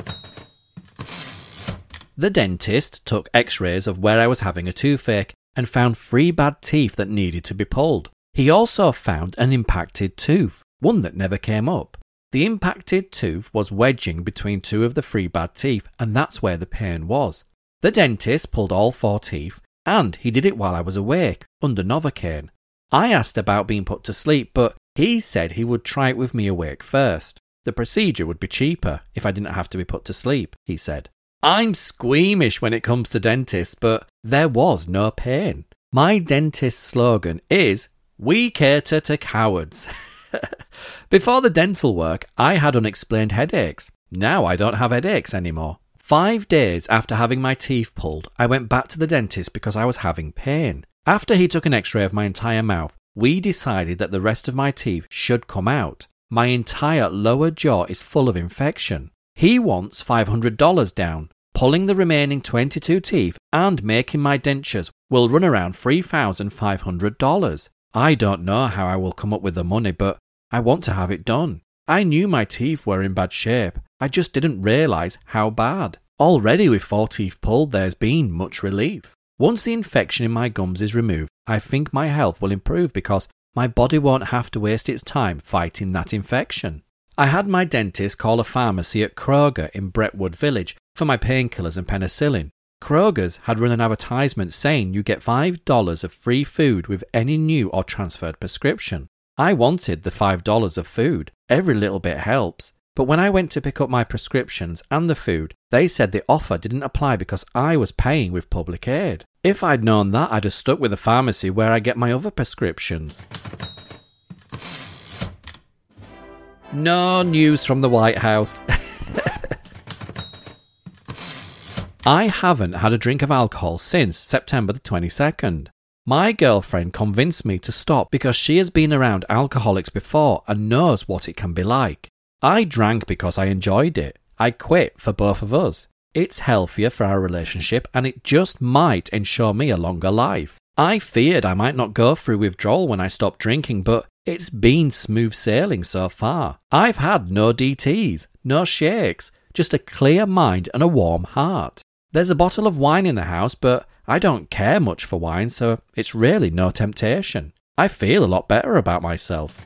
The dentist took x-rays of where I was having a toothache and found 3 bad teeth that needed to be pulled. He also found an impacted tooth, one that never came up. The impacted tooth was wedging between 2 of the 3 bad teeth, and that's where the pain was. The dentist pulled all 4 teeth, and he did it while I was awake, under Novocaine. I asked about being put to sleep, but he said he would try it with me awake first. The procedure would be cheaper if I didn't have to be put to sleep, he said. I'm squeamish when it comes to dentists, but there was no pain. My dentist's slogan is, "We cater to cowards." Before the dental work, I had unexplained headaches. Now I don't have headaches anymore. 5 days after having my teeth pulled, I went back to the dentist because I was having pain. After he took an x-ray of my entire mouth, we decided that the rest of my teeth should come out. My entire lower jaw is full of infection. He wants $500 down. Pulling the remaining 22 teeth and making my dentures will run around $3,500. I don't know how I will come up with the money, but I want to have it done. I knew my teeth were in bad shape. I just didn't realise how bad. Already with 4 teeth pulled, there's been much relief. Once the infection in my gums is removed, I think my health will improve because my body won't have to waste its time fighting that infection. I had my dentist call a pharmacy at Kroger in Brentwood Village for my painkillers and penicillin. Kroger's had run an advertisement saying you get $5 of free food with any new or transferred prescription. I wanted the $5 of food. Every little bit helps. But when I went to pick up my prescriptions and the food, they said the offer didn't apply because I was paying with public aid. If I'd known that, I'd have stuck with the pharmacy where I get my other prescriptions. No news from the White House. I haven't had a drink of alcohol since September the 22nd. My girlfriend convinced me to stop because she has been around alcoholics before and knows what it can be like. I drank because I enjoyed it. I quit for both of us. It's healthier for our relationship and it just might ensure me a longer life. I feared I might not go through withdrawal when I stopped drinking, but it's been smooth sailing so far. I've had no DTs, no shakes, just a clear mind and a warm heart. There's a bottle of wine in the house, but I don't care much for wine, so it's really no temptation. I feel a lot better about myself.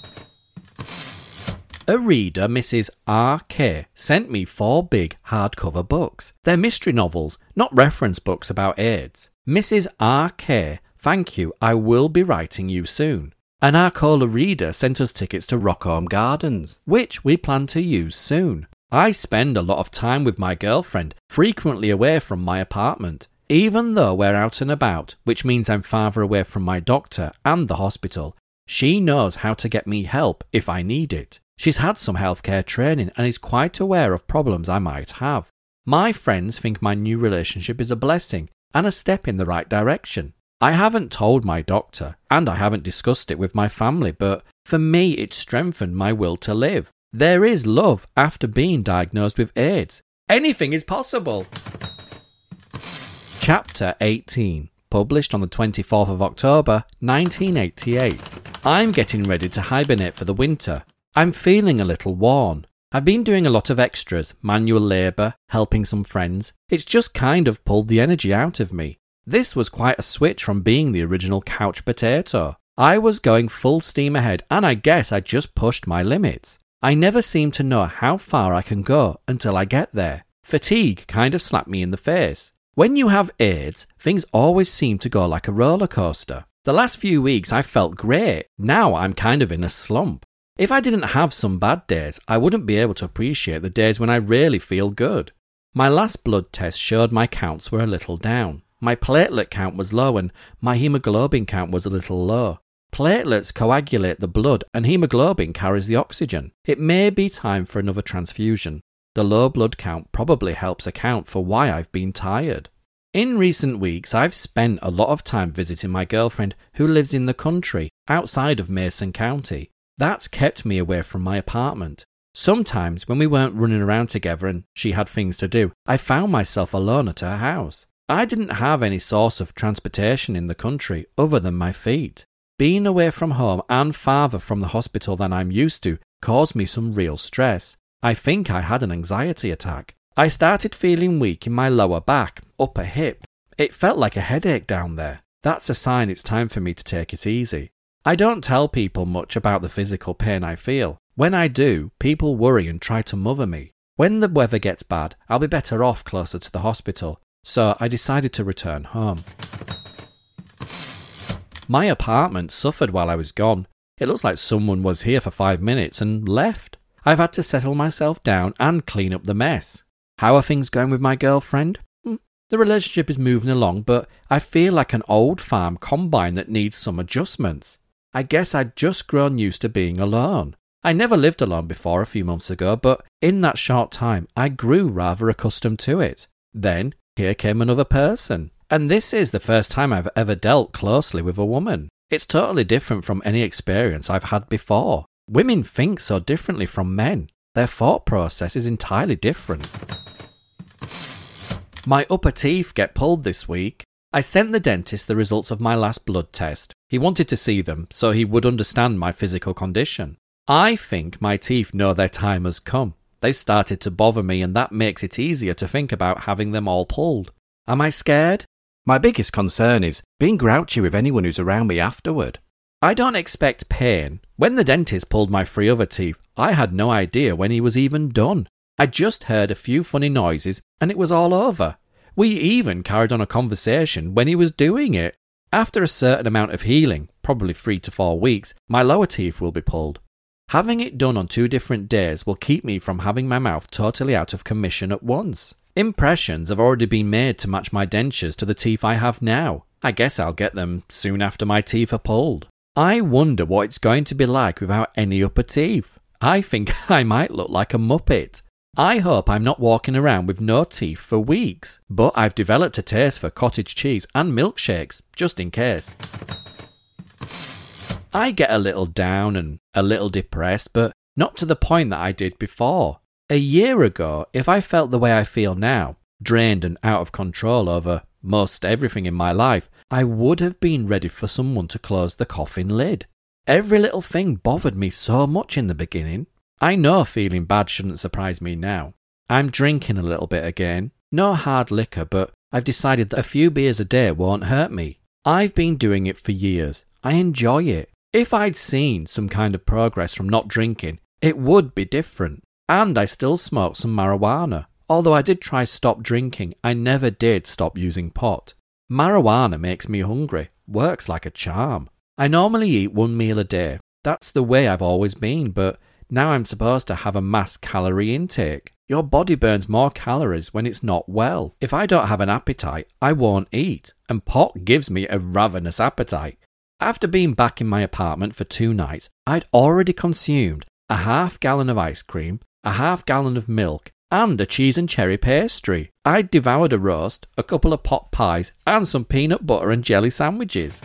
A reader, Mrs. R.K., sent me 4 big hardcover books. They're mystery novels, not reference books about AIDS. Mrs. R.K., thank you, I will be writing you soon. An Arcola reader sent us tickets to Rockhome Gardens, which we plan to use soon. I spend a lot of time with my girlfriend, frequently away from my apartment. Even though we're out and about, which means I'm farther away from my doctor and the hospital, she knows how to get me help if I need it. She's had some healthcare training and is quite aware of problems I might have. My friends think my new relationship is a blessing and a step in the right direction. I haven't told my doctor and I haven't discussed it with my family, but for me it strengthened my will to live. There is love after being diagnosed with AIDS. Anything is possible. Chapter 18, published on the 24th of October, 1988. I'm getting ready to hibernate for the winter. I'm feeling a little worn. I've been doing a lot of extras, manual labour, helping some friends. It's just kind of pulled the energy out of me. This was quite a switch from being the original couch potato. I was going full steam ahead and I guess I just pushed my limits. I never seem to know how far I can go until I get there. Fatigue kind of slapped me in the face. When you have AIDS, things always seem to go like a roller coaster. The last few weeks I felt great. Now I'm kind of in a slump. If I didn't have some bad days, I wouldn't be able to appreciate the days when I really feel good. My last blood test showed my counts were a little down. My platelet count was low and my hemoglobin count was a little low. Platelets coagulate the blood and hemoglobin carries the oxygen. It may be time for another transfusion. The low blood count probably helps account for why I've been tired. In recent weeks, I've spent a lot of time visiting my girlfriend who lives in the country, outside of Mason County. That's kept me away from my apartment. Sometimes, when we weren't running around together and she had things to do, I found myself alone at her house. I didn't have any source of transportation in the country other than my feet. Being away from home and farther from the hospital than I'm used to caused me some real stress. I think I had an anxiety attack. I started feeling weak in my lower back, upper hip. It felt like a headache down there. That's a sign it's time for me to take it easy. I don't tell people much about the physical pain I feel. When I do, people worry and try to mother me. When the weather gets bad, I'll be better off closer to the hospital, so I decided to return home. My apartment suffered while I was gone. It looks like someone was here for 5 minutes and left. I've had to settle myself down and clean up the mess. How are things going with my girlfriend? The relationship is moving along, but I feel like an old farm combine that needs some adjustments. I guess I'd just grown used to being alone. I never lived alone before a few months ago, but in that short time, I grew rather accustomed to it. Then, here came another person. And this is the first time I've ever dealt closely with a woman. It's totally different from any experience I've had before. Women think so differently from men. Their thought process is entirely different. My upper teeth get pulled this week. I sent the dentist the results of my last blood test. He wanted to see them so he would understand my physical condition. I think my teeth know their time has come. They started to bother me and that makes it easier to think about having them all pulled. Am I scared? My biggest concern is being grouchy with anyone who's around me afterward. I don't expect pain. When the dentist pulled my 3 other teeth, I had no idea when he was even done. I just heard a few funny noises and it was all over. We even carried on a conversation when he was doing it. After a certain amount of healing, probably 3 to 4 weeks, my lower teeth will be pulled. Having it done on 2 different days will keep me from having my mouth totally out of commission at once. Impressions have already been made to match my dentures to the teeth I have now. I guess I'll get them soon after my teeth are pulled. I wonder what it's going to be like without any upper teeth. I think I might look like a muppet. I hope I'm not walking around with no teeth for weeks, but I've developed a taste for cottage cheese and milkshakes, just in case. I get a little down and a little depressed, but not to the point that I did before. A year ago, if I felt the way I feel now, drained and out of control over most everything in my life, I would have been ready for someone to close the coffin lid. Every little thing bothered me so much in the beginning. I know feeling bad shouldn't surprise me now. I'm drinking a little bit again. No hard liquor, but I've decided that a few beers a day won't hurt me. I've been doing it for years. I enjoy it. If I'd seen some kind of progress from not drinking, it would be different. And I still smoke some marijuana. Although I did try stop drinking, I never did stop using pot. Marijuana makes me hungry. Works like a charm. I normally eat 1 meal a day. That's the way I've always been, but now I'm supposed to have a mass calorie intake. Your body burns more calories when it's not well. If I don't have an appetite, I won't eat, and pot gives me a ravenous appetite. After being back in my apartment for 2 nights, I'd already consumed a half gallon of ice cream, a half gallon of milk, and a cheese and cherry pastry. I'd devoured a roast, a couple of pot pies, and some peanut butter and jelly sandwiches.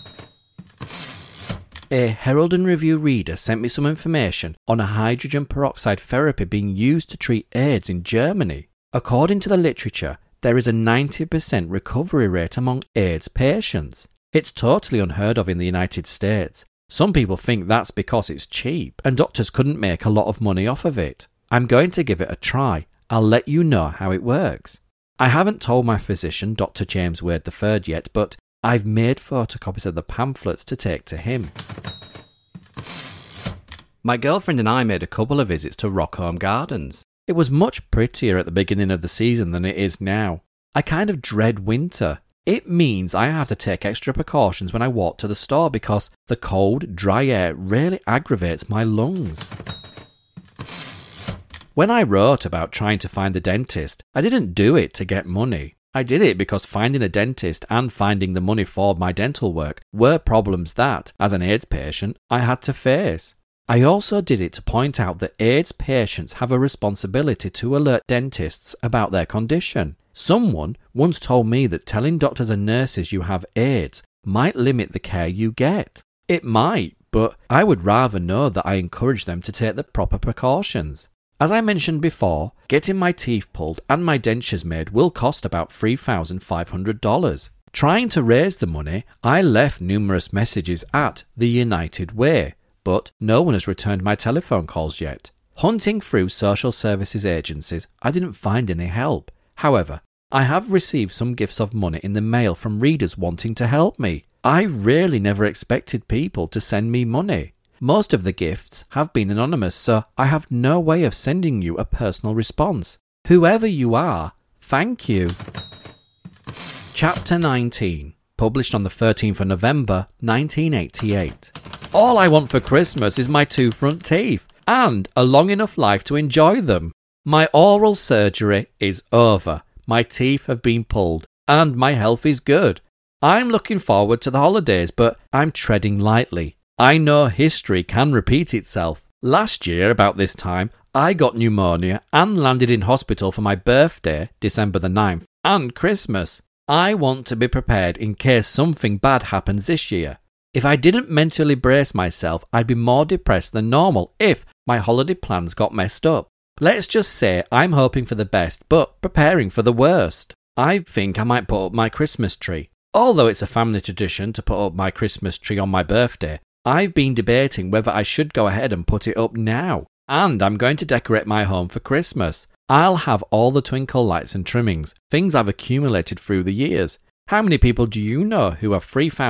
A Herald and Review reader sent me some information on a hydrogen peroxide therapy being used to treat AIDS in Germany. According to the literature, there is a 90% recovery rate among AIDS patients. It's totally unheard of in the United States. Some people think that's because it's cheap and doctors couldn't make a lot of money off of it. I'm going to give it a try. I'll let you know how it works. I haven't told my physician, Dr. James Wade III, yet, but I've made photocopies of the pamphlets to take to him. My girlfriend and I made a couple of visits to Rockholm Gardens. It was much prettier at the beginning of the season than it is now. I kind of dread winter. It means I have to take extra precautions when I walk to the store because the cold, dry air really aggravates my lungs. When I wrote about trying to find a dentist, I didn't do it to get money. I did it because finding a dentist and finding the money for my dental work were problems that, as an AIDS patient, I had to face. I also did it to point out that AIDS patients have a responsibility to alert dentists about their condition. Someone once told me that telling doctors and nurses you have AIDS might limit the care you get. It might, but I would rather know that I encourage them to take the proper precautions. As I mentioned before, getting my teeth pulled and my dentures made will cost about $3,500. Trying to raise the money, I left numerous messages at the United Way, but no one has returned my telephone calls yet. Hunting through social services agencies, I didn't find any help. However, I have received some gifts of money in the mail from readers wanting to help me. I really never expected people to send me money. Most of the gifts have been anonymous, so I have no way of sending you a personal response. Whoever you are, thank you. Chapter 19, published on the 13th of November, 1988. All I want for Christmas is my 2 front teeth and a long enough life to enjoy them. My oral surgery is over. My teeth have been pulled and my health is good. I'm looking forward to the holidays, but I'm treading lightly. I know history can repeat itself. Last year, about this time, I got pneumonia and landed in hospital for my birthday, December the 9th, and Christmas. I want to be prepared in case something bad happens this year. If I didn't mentally brace myself, I'd be more depressed than normal if my holiday plans got messed up. Let's just say I'm hoping for the best, but preparing for the worst. I think I might put up my Christmas tree. Although it's a family tradition to put up my Christmas tree on my birthday, I've been debating whether I should go ahead and put it up now. And I'm going to decorate my home for Christmas. I'll have all the twinkle lights and trimmings, things I've accumulated through the years. How many people do you know who have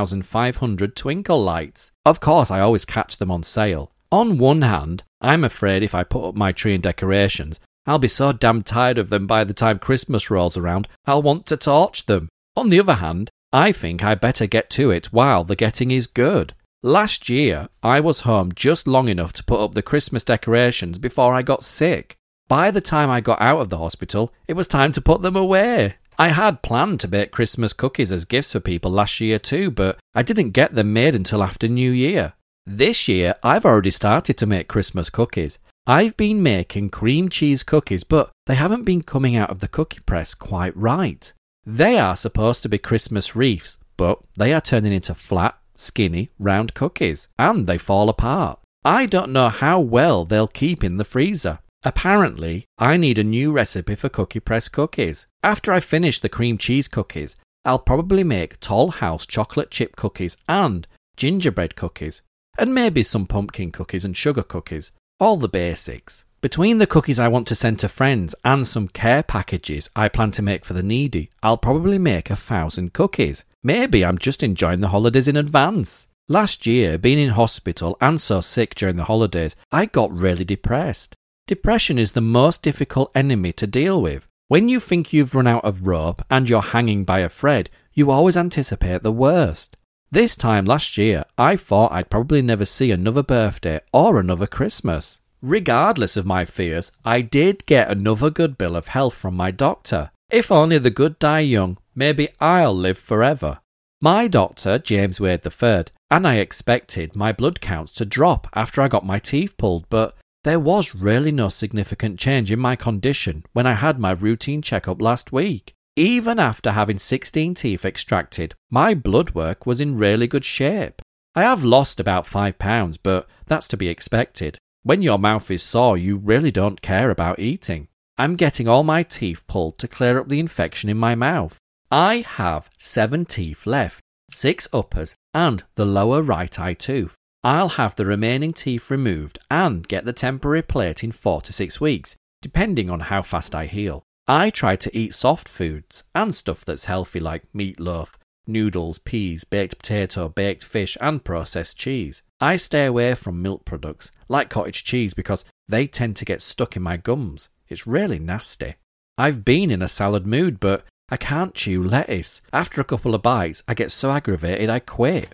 3,500 twinkle lights? Of course, I always catch them on sale. On one hand, I'm afraid if I put up my tree and decorations, I'll be so damn tired of them by the time Christmas rolls around, I'll want to torch them. On the other hand, I think I better get to it while the getting is good. Last year, I was home just long enough to put up the Christmas decorations before I got sick. By the time I got out of the hospital, it was time to put them away. I had planned to bake Christmas cookies as gifts for people last year too, but I didn't get them made until after New Year. This year, I've already started to make Christmas cookies. I've been making cream cheese cookies, but they haven't been coming out of the cookie press quite right. They are supposed to be Christmas wreaths, but they are turning into flat, skinny, round cookies, and they fall apart. I don't know how well they'll keep in the freezer. Apparently, I need a new recipe for cookie press cookies. After I finish the cream cheese cookies, I'll probably make Toll House chocolate chip cookies and gingerbread cookies, and maybe some pumpkin cookies and sugar cookies. All the basics. Between the cookies I want to send to friends and some care packages I plan to make for the needy, I'll probably make 1,000 cookies. Maybe I'm just enjoying the holidays in advance. Last year, being in hospital and so sick during the holidays, I got really depressed. Depression is the most difficult enemy to deal with. When you think you've run out of rope and you're hanging by a thread, you always anticipate the worst. This time last year, I thought I'd probably never see another birthday or another Christmas. Regardless of my fears, I did get another good bill of health from my doctor. If only the good die young, maybe I'll live forever. My doctor, James Wade III, and I expected my blood counts to drop after I got my teeth pulled, but there was really no significant change in my condition when I had my routine checkup last week. Even after having 16 teeth extracted, my blood work was in really good shape. I have lost about 5 pounds, but that's to be expected. When your mouth is sore, you really don't care about eating. I'm getting all my teeth pulled to clear up the infection in my mouth. I have 7 teeth left, 6 uppers and the lower right eye tooth. I'll have the remaining teeth removed and get the temporary plate in 4 to 6 weeks, depending on how fast I heal. I try to eat soft foods and stuff that's healthy like meatloaf, noodles, peas, baked potato, baked fish and processed cheese. I stay away from milk products like cottage cheese because they tend to get stuck in my gums. It's really nasty. I've been in a salad mood, but I can't chew lettuce. After a couple of bites, I get so aggravated I quit.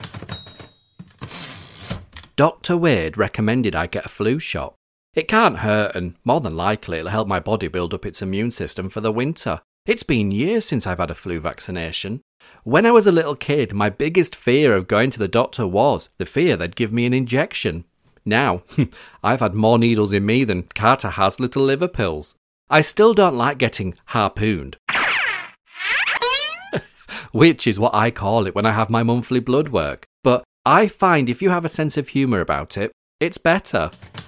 Dr. Wade recommended I get a flu shot. It can't hurt and more than likely it'll help my body build up its immune system for the winter. It's been years since I've had a flu vaccination. When I was a little kid, my biggest fear of going to the doctor was the fear they'd give me an injection. Now, I've had more needles in me than Carter has little liver pills. I still don't like getting harpooned, which is what I call it when I have my monthly blood work. But I find if you have a sense of humour about it, it's better.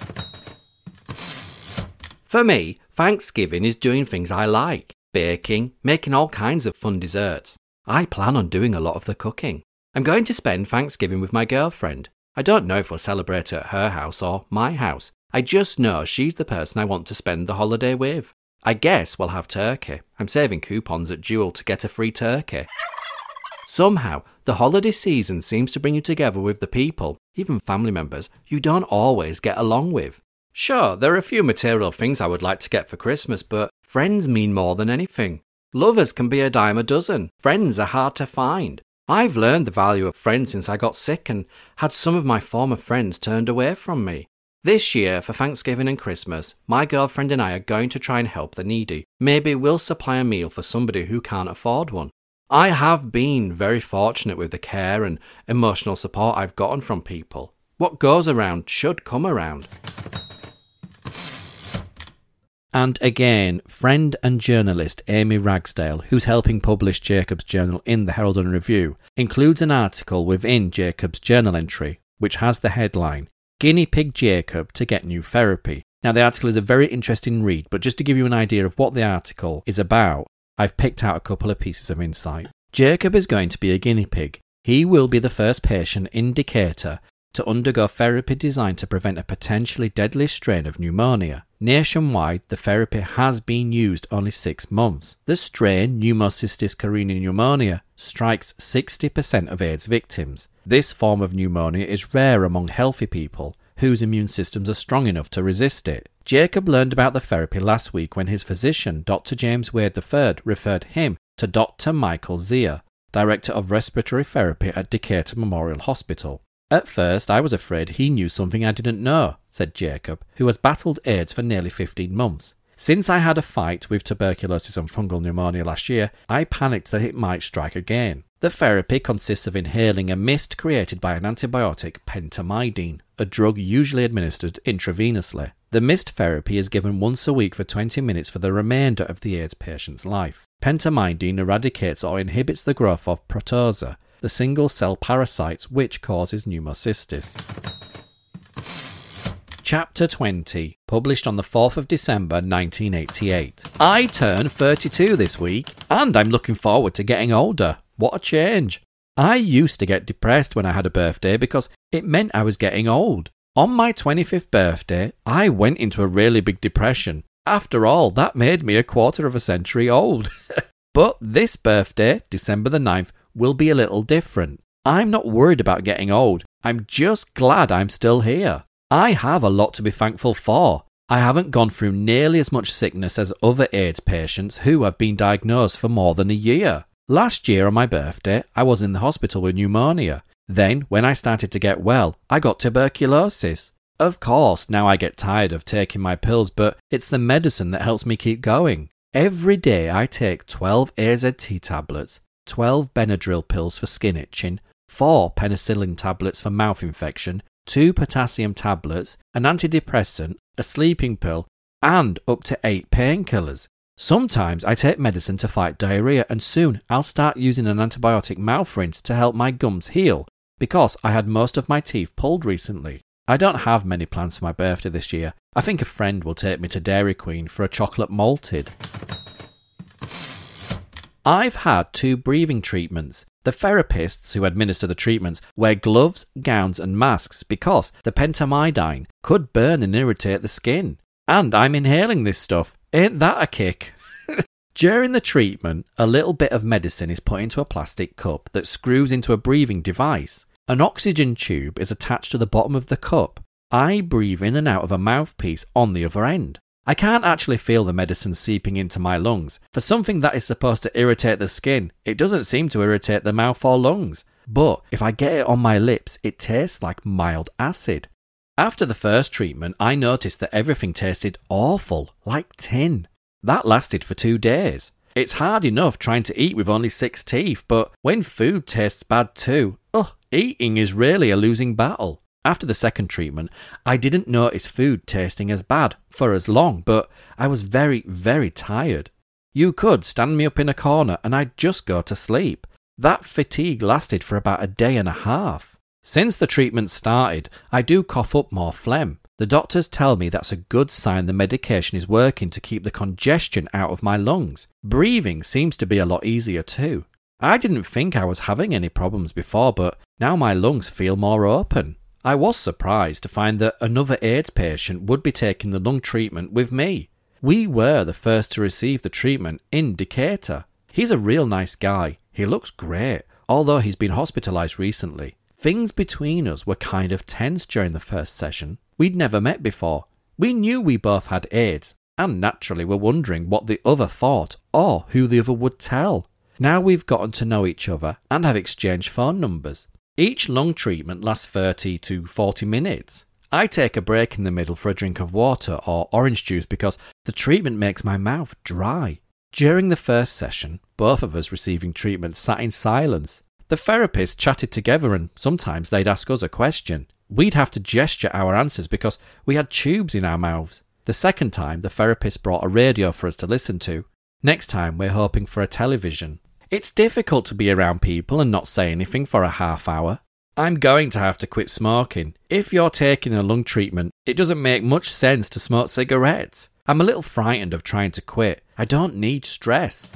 For me, Thanksgiving is doing things I like. Baking, making all kinds of fun desserts. I plan on doing a lot of the cooking. I'm going to spend Thanksgiving with my girlfriend. I don't know if we'll celebrate at her house or my house. I just know she's the person I want to spend the holiday with. I guess we'll have turkey. I'm saving coupons at Jewel to get a free turkey. Somehow, the holiday season seems to bring you together with the people, even family members, you don't always get along with. Sure, there are a few material things I would like to get for Christmas, but friends mean more than anything. Lovers can be a dime a dozen. Friends are hard to find. I've learned the value of friends since I got sick and had some of my former friends turned away from me. This year, for Thanksgiving and Christmas, my girlfriend and I are going to try and help the needy. Maybe we'll supply a meal for somebody who can't afford one. I have been very fortunate with the care and emotional support I've gotten from people. What goes around should come around. And again, friend and journalist Amy Ragsdale, who's helping publish Jacob's journal in the Herald and Review, includes an article within Jacob's journal entry, which has the headline, Guinea Pig Jacob to Get New Therapy. Now, the article is a very interesting read, but just to give you an idea of what the article is about, I've picked out a couple of pieces of insight. Jacob is going to be a guinea pig. He will be the first patient in Decatur to undergo therapy designed to prevent a potentially deadly strain of pneumonia. Nationwide, the therapy has been used only 6 months. The strain, Pneumocystis carinii pneumonia, strikes 60% of AIDS victims. This form of pneumonia is rare among healthy people whose immune systems are strong enough to resist it. Jacob learned about the therapy last week when his physician, Dr. James Wade III, referred him to Dr. Michael Zia, Director of Respiratory Therapy at Decatur Memorial Hospital. At first, I was afraid he knew something I didn't know, said Jacob, who has battled AIDS for nearly 15 months. Since I had a fight with tuberculosis and fungal pneumonia last year, I panicked that it might strike again. The therapy consists of inhaling a mist created by an antibiotic, pentamidine, a drug usually administered intravenously. The mist therapy is given once a week for 20 minutes for the remainder of the AIDS patient's life. Pentamidine eradicates or inhibits the growth of protozoa, the single-cell parasites which causes pneumocystis. Chapter 20, published on the 4th of December 1988. I turn 32 this week, and I'm looking forward to getting older. What a change. I used to get depressed when I had a birthday because it meant I was getting old. On my 25th birthday, I went into a really big depression. After all, that made me a quarter of a century old. But this birthday, December the 9th, will be a little different. I'm not worried about getting old. I'm just glad I'm still here. I have a lot to be thankful for. I haven't gone through nearly as much sickness as other AIDS patients who have been diagnosed for more than a year. Last year on my birthday, I was in the hospital with pneumonia. Then, when I started to get well, I got tuberculosis. Of course, now I get tired of taking my pills, but it's the medicine that helps me keep going. Every day I take 12 AZT tablets, 12 Benadryl pills for skin itching, 4 penicillin tablets for mouth infection, 2 potassium tablets, an antidepressant, a sleeping pill, and up to 8 painkillers. Sometimes I take medicine to fight diarrhea, and soon I'll start using an antibiotic mouth rinse to help my gums heal, because I had most of my teeth pulled recently. I don't have many plans for my birthday this year. I think a friend will take me to Dairy Queen for a chocolate malted. I've had 2 breathing treatments. The therapists who administer the treatments wear gloves, gowns and masks because the pentamidine could burn and irritate the skin. And I'm inhaling this stuff. Ain't that a kick? During the treatment, a little bit of medicine is put into a plastic cup that screws into a breathing device. An oxygen tube is attached to the bottom of the cup. I breathe in and out of a mouthpiece on the other end. I can't actually feel the medicine seeping into my lungs. For something that is supposed to irritate the skin, it doesn't seem to irritate the mouth or lungs. But if I get it on my lips, it tastes like mild acid. After the first treatment, I noticed that everything tasted awful, like tin. That lasted for 2 days. It's hard enough trying to eat with only 6 teeth, but when food tastes bad too, eating is really a losing battle. After the second treatment, I didn't notice food tasting as bad for as long, but I was very, very tired. You could stand me up in a corner and I'd just go to sleep. That fatigue lasted for about a day and a half. Since the treatment started, I do cough up more phlegm. The doctors tell me that's a good sign the medication is working to keep the congestion out of my lungs. Breathing seems to be a lot easier too. I didn't think I was having any problems before, but now my lungs feel more open. I was surprised to find that another AIDS patient would be taking the lung treatment with me. We were the first to receive the treatment in Decatur. He's a real nice guy. He looks great, although he's been hospitalised recently. Things between us were kind of tense during the first session. We'd never met before. We knew we both had AIDS, and naturally were wondering what the other thought or who the other would tell. Now we've gotten to know each other and have exchanged phone numbers. Each lung treatment lasts 30 to 40 minutes. I take a break in the middle for a drink of water or orange juice because the treatment makes my mouth dry. During the first session, both of us receiving treatment sat in silence. The therapists chatted together and sometimes they'd ask us a question. We'd have to gesture our answers because we had tubes in our mouths. The second time, the therapist brought a radio for us to listen to. Next time, we're hoping for a television. It's difficult to be around people and not say anything for a half hour. I'm going to have to quit smoking. If you're taking a lung treatment, it doesn't make much sense to smoke cigarettes. I'm a little frightened of trying to quit. I don't need stress.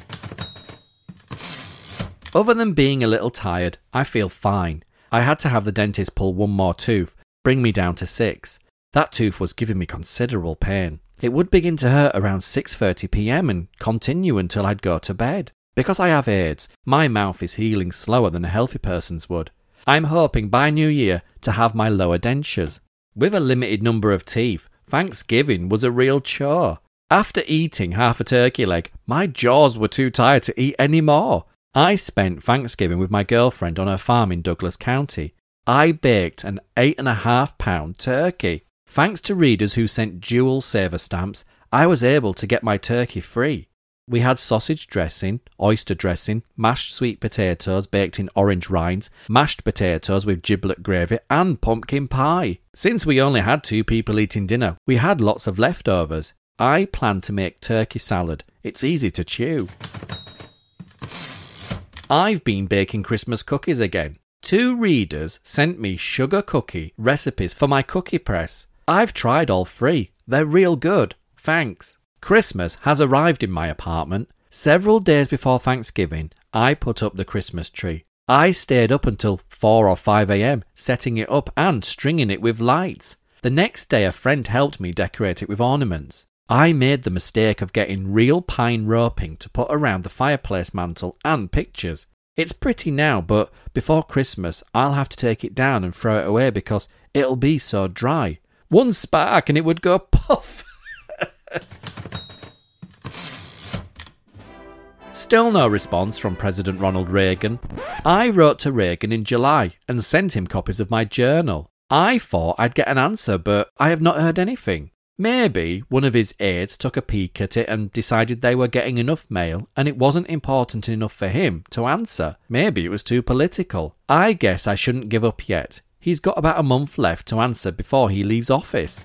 Other than being a little tired, I feel fine. I had to have the dentist pull one more tooth, bring me down to 6. That tooth was giving me considerable pain. It would begin to hurt around 6:30 p.m. and continue until I'd go to bed. Because I have AIDS, my mouth is healing slower than a healthy person's would. I'm hoping by New Year to have my lower dentures. With a limited number of teeth, Thanksgiving was a real chore. After eating half a turkey leg, my jaws were too tired to eat any more. I spent Thanksgiving with my girlfriend on her farm in Douglas County. I baked an 8.5-pound turkey. Thanks to readers who sent dual saver stamps, I was able to get my turkey free. We had sausage dressing, oyster dressing, mashed sweet potatoes baked in orange rinds, mashed potatoes with giblet gravy, and pumpkin pie. Since we only had 2 people eating dinner, we had lots of leftovers. I plan to make turkey salad. It's easy to chew. I've been baking Christmas cookies again. 2 readers sent me sugar cookie recipes for my cookie press. I've tried all 3. They're real good. Thanks. Christmas has arrived in my apartment. Several days before Thanksgiving, I put up the Christmas tree. I stayed up until 4 or 5 a.m. setting it up and stringing it with lights. The next day a friend helped me decorate it with ornaments. I made the mistake of getting real pine roping to put around the fireplace mantle and pictures. It's pretty now, but before Christmas I'll have to take it down and throw it away because it'll be so dry. One spark and it would go puff. Still no response from President Ronald Reagan. I wrote to Reagan in July and sent him copies of my journal. I thought I'd get an answer, but I have not heard anything. Maybe one of his aides took a peek at it and decided they were getting enough mail and it wasn't important enough for him to answer. Maybe it was too political. I guess I shouldn't give up yet. He's got about a month left to answer before he leaves office.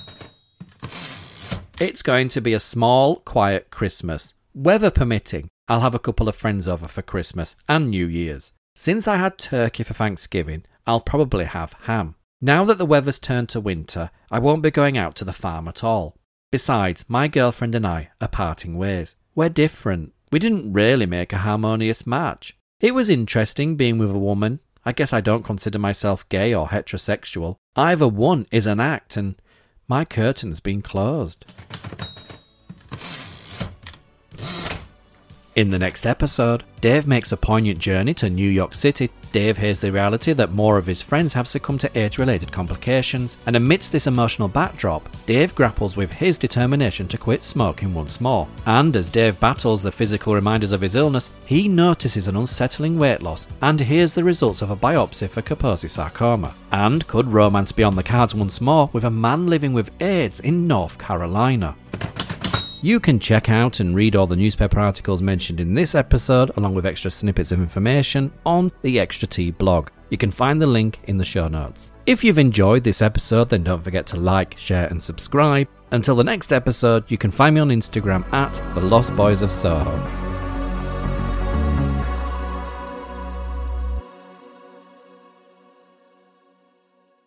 It's going to be a small, quiet Christmas. Weather permitting, I'll have a couple of friends over for Christmas and New Year's. Since I had turkey for Thanksgiving, I'll probably have ham. Now that the weather's turned to winter, I won't be going out to the farm at all. Besides, my girlfriend and I are parting ways. We're different. We didn't really make a harmonious match. It was interesting being with a woman. I guess I don't consider myself gay or heterosexual. Either one is an act, and my curtain's been closed. In the next episode, Dave makes a poignant journey to New York City. Dave hears the reality that more of his friends have succumbed to AIDS-related complications, and amidst this emotional backdrop, Dave grapples with his determination to quit smoking once more. And as Dave battles the physical reminders of his illness, he notices an unsettling weight loss and hears the results of a biopsy for Kaposi sarcoma. And could romance be on the cards once more with a man living with AIDS in North Carolina? You can check out and read all the newspaper articles mentioned in this episode, along with extra snippets of information, on the Extra Tea blog. You can find the link in the show notes. If you've enjoyed this episode, then don't forget to like, share and subscribe. Until the next episode, you can find me on Instagram at The Lost Boys of Soho.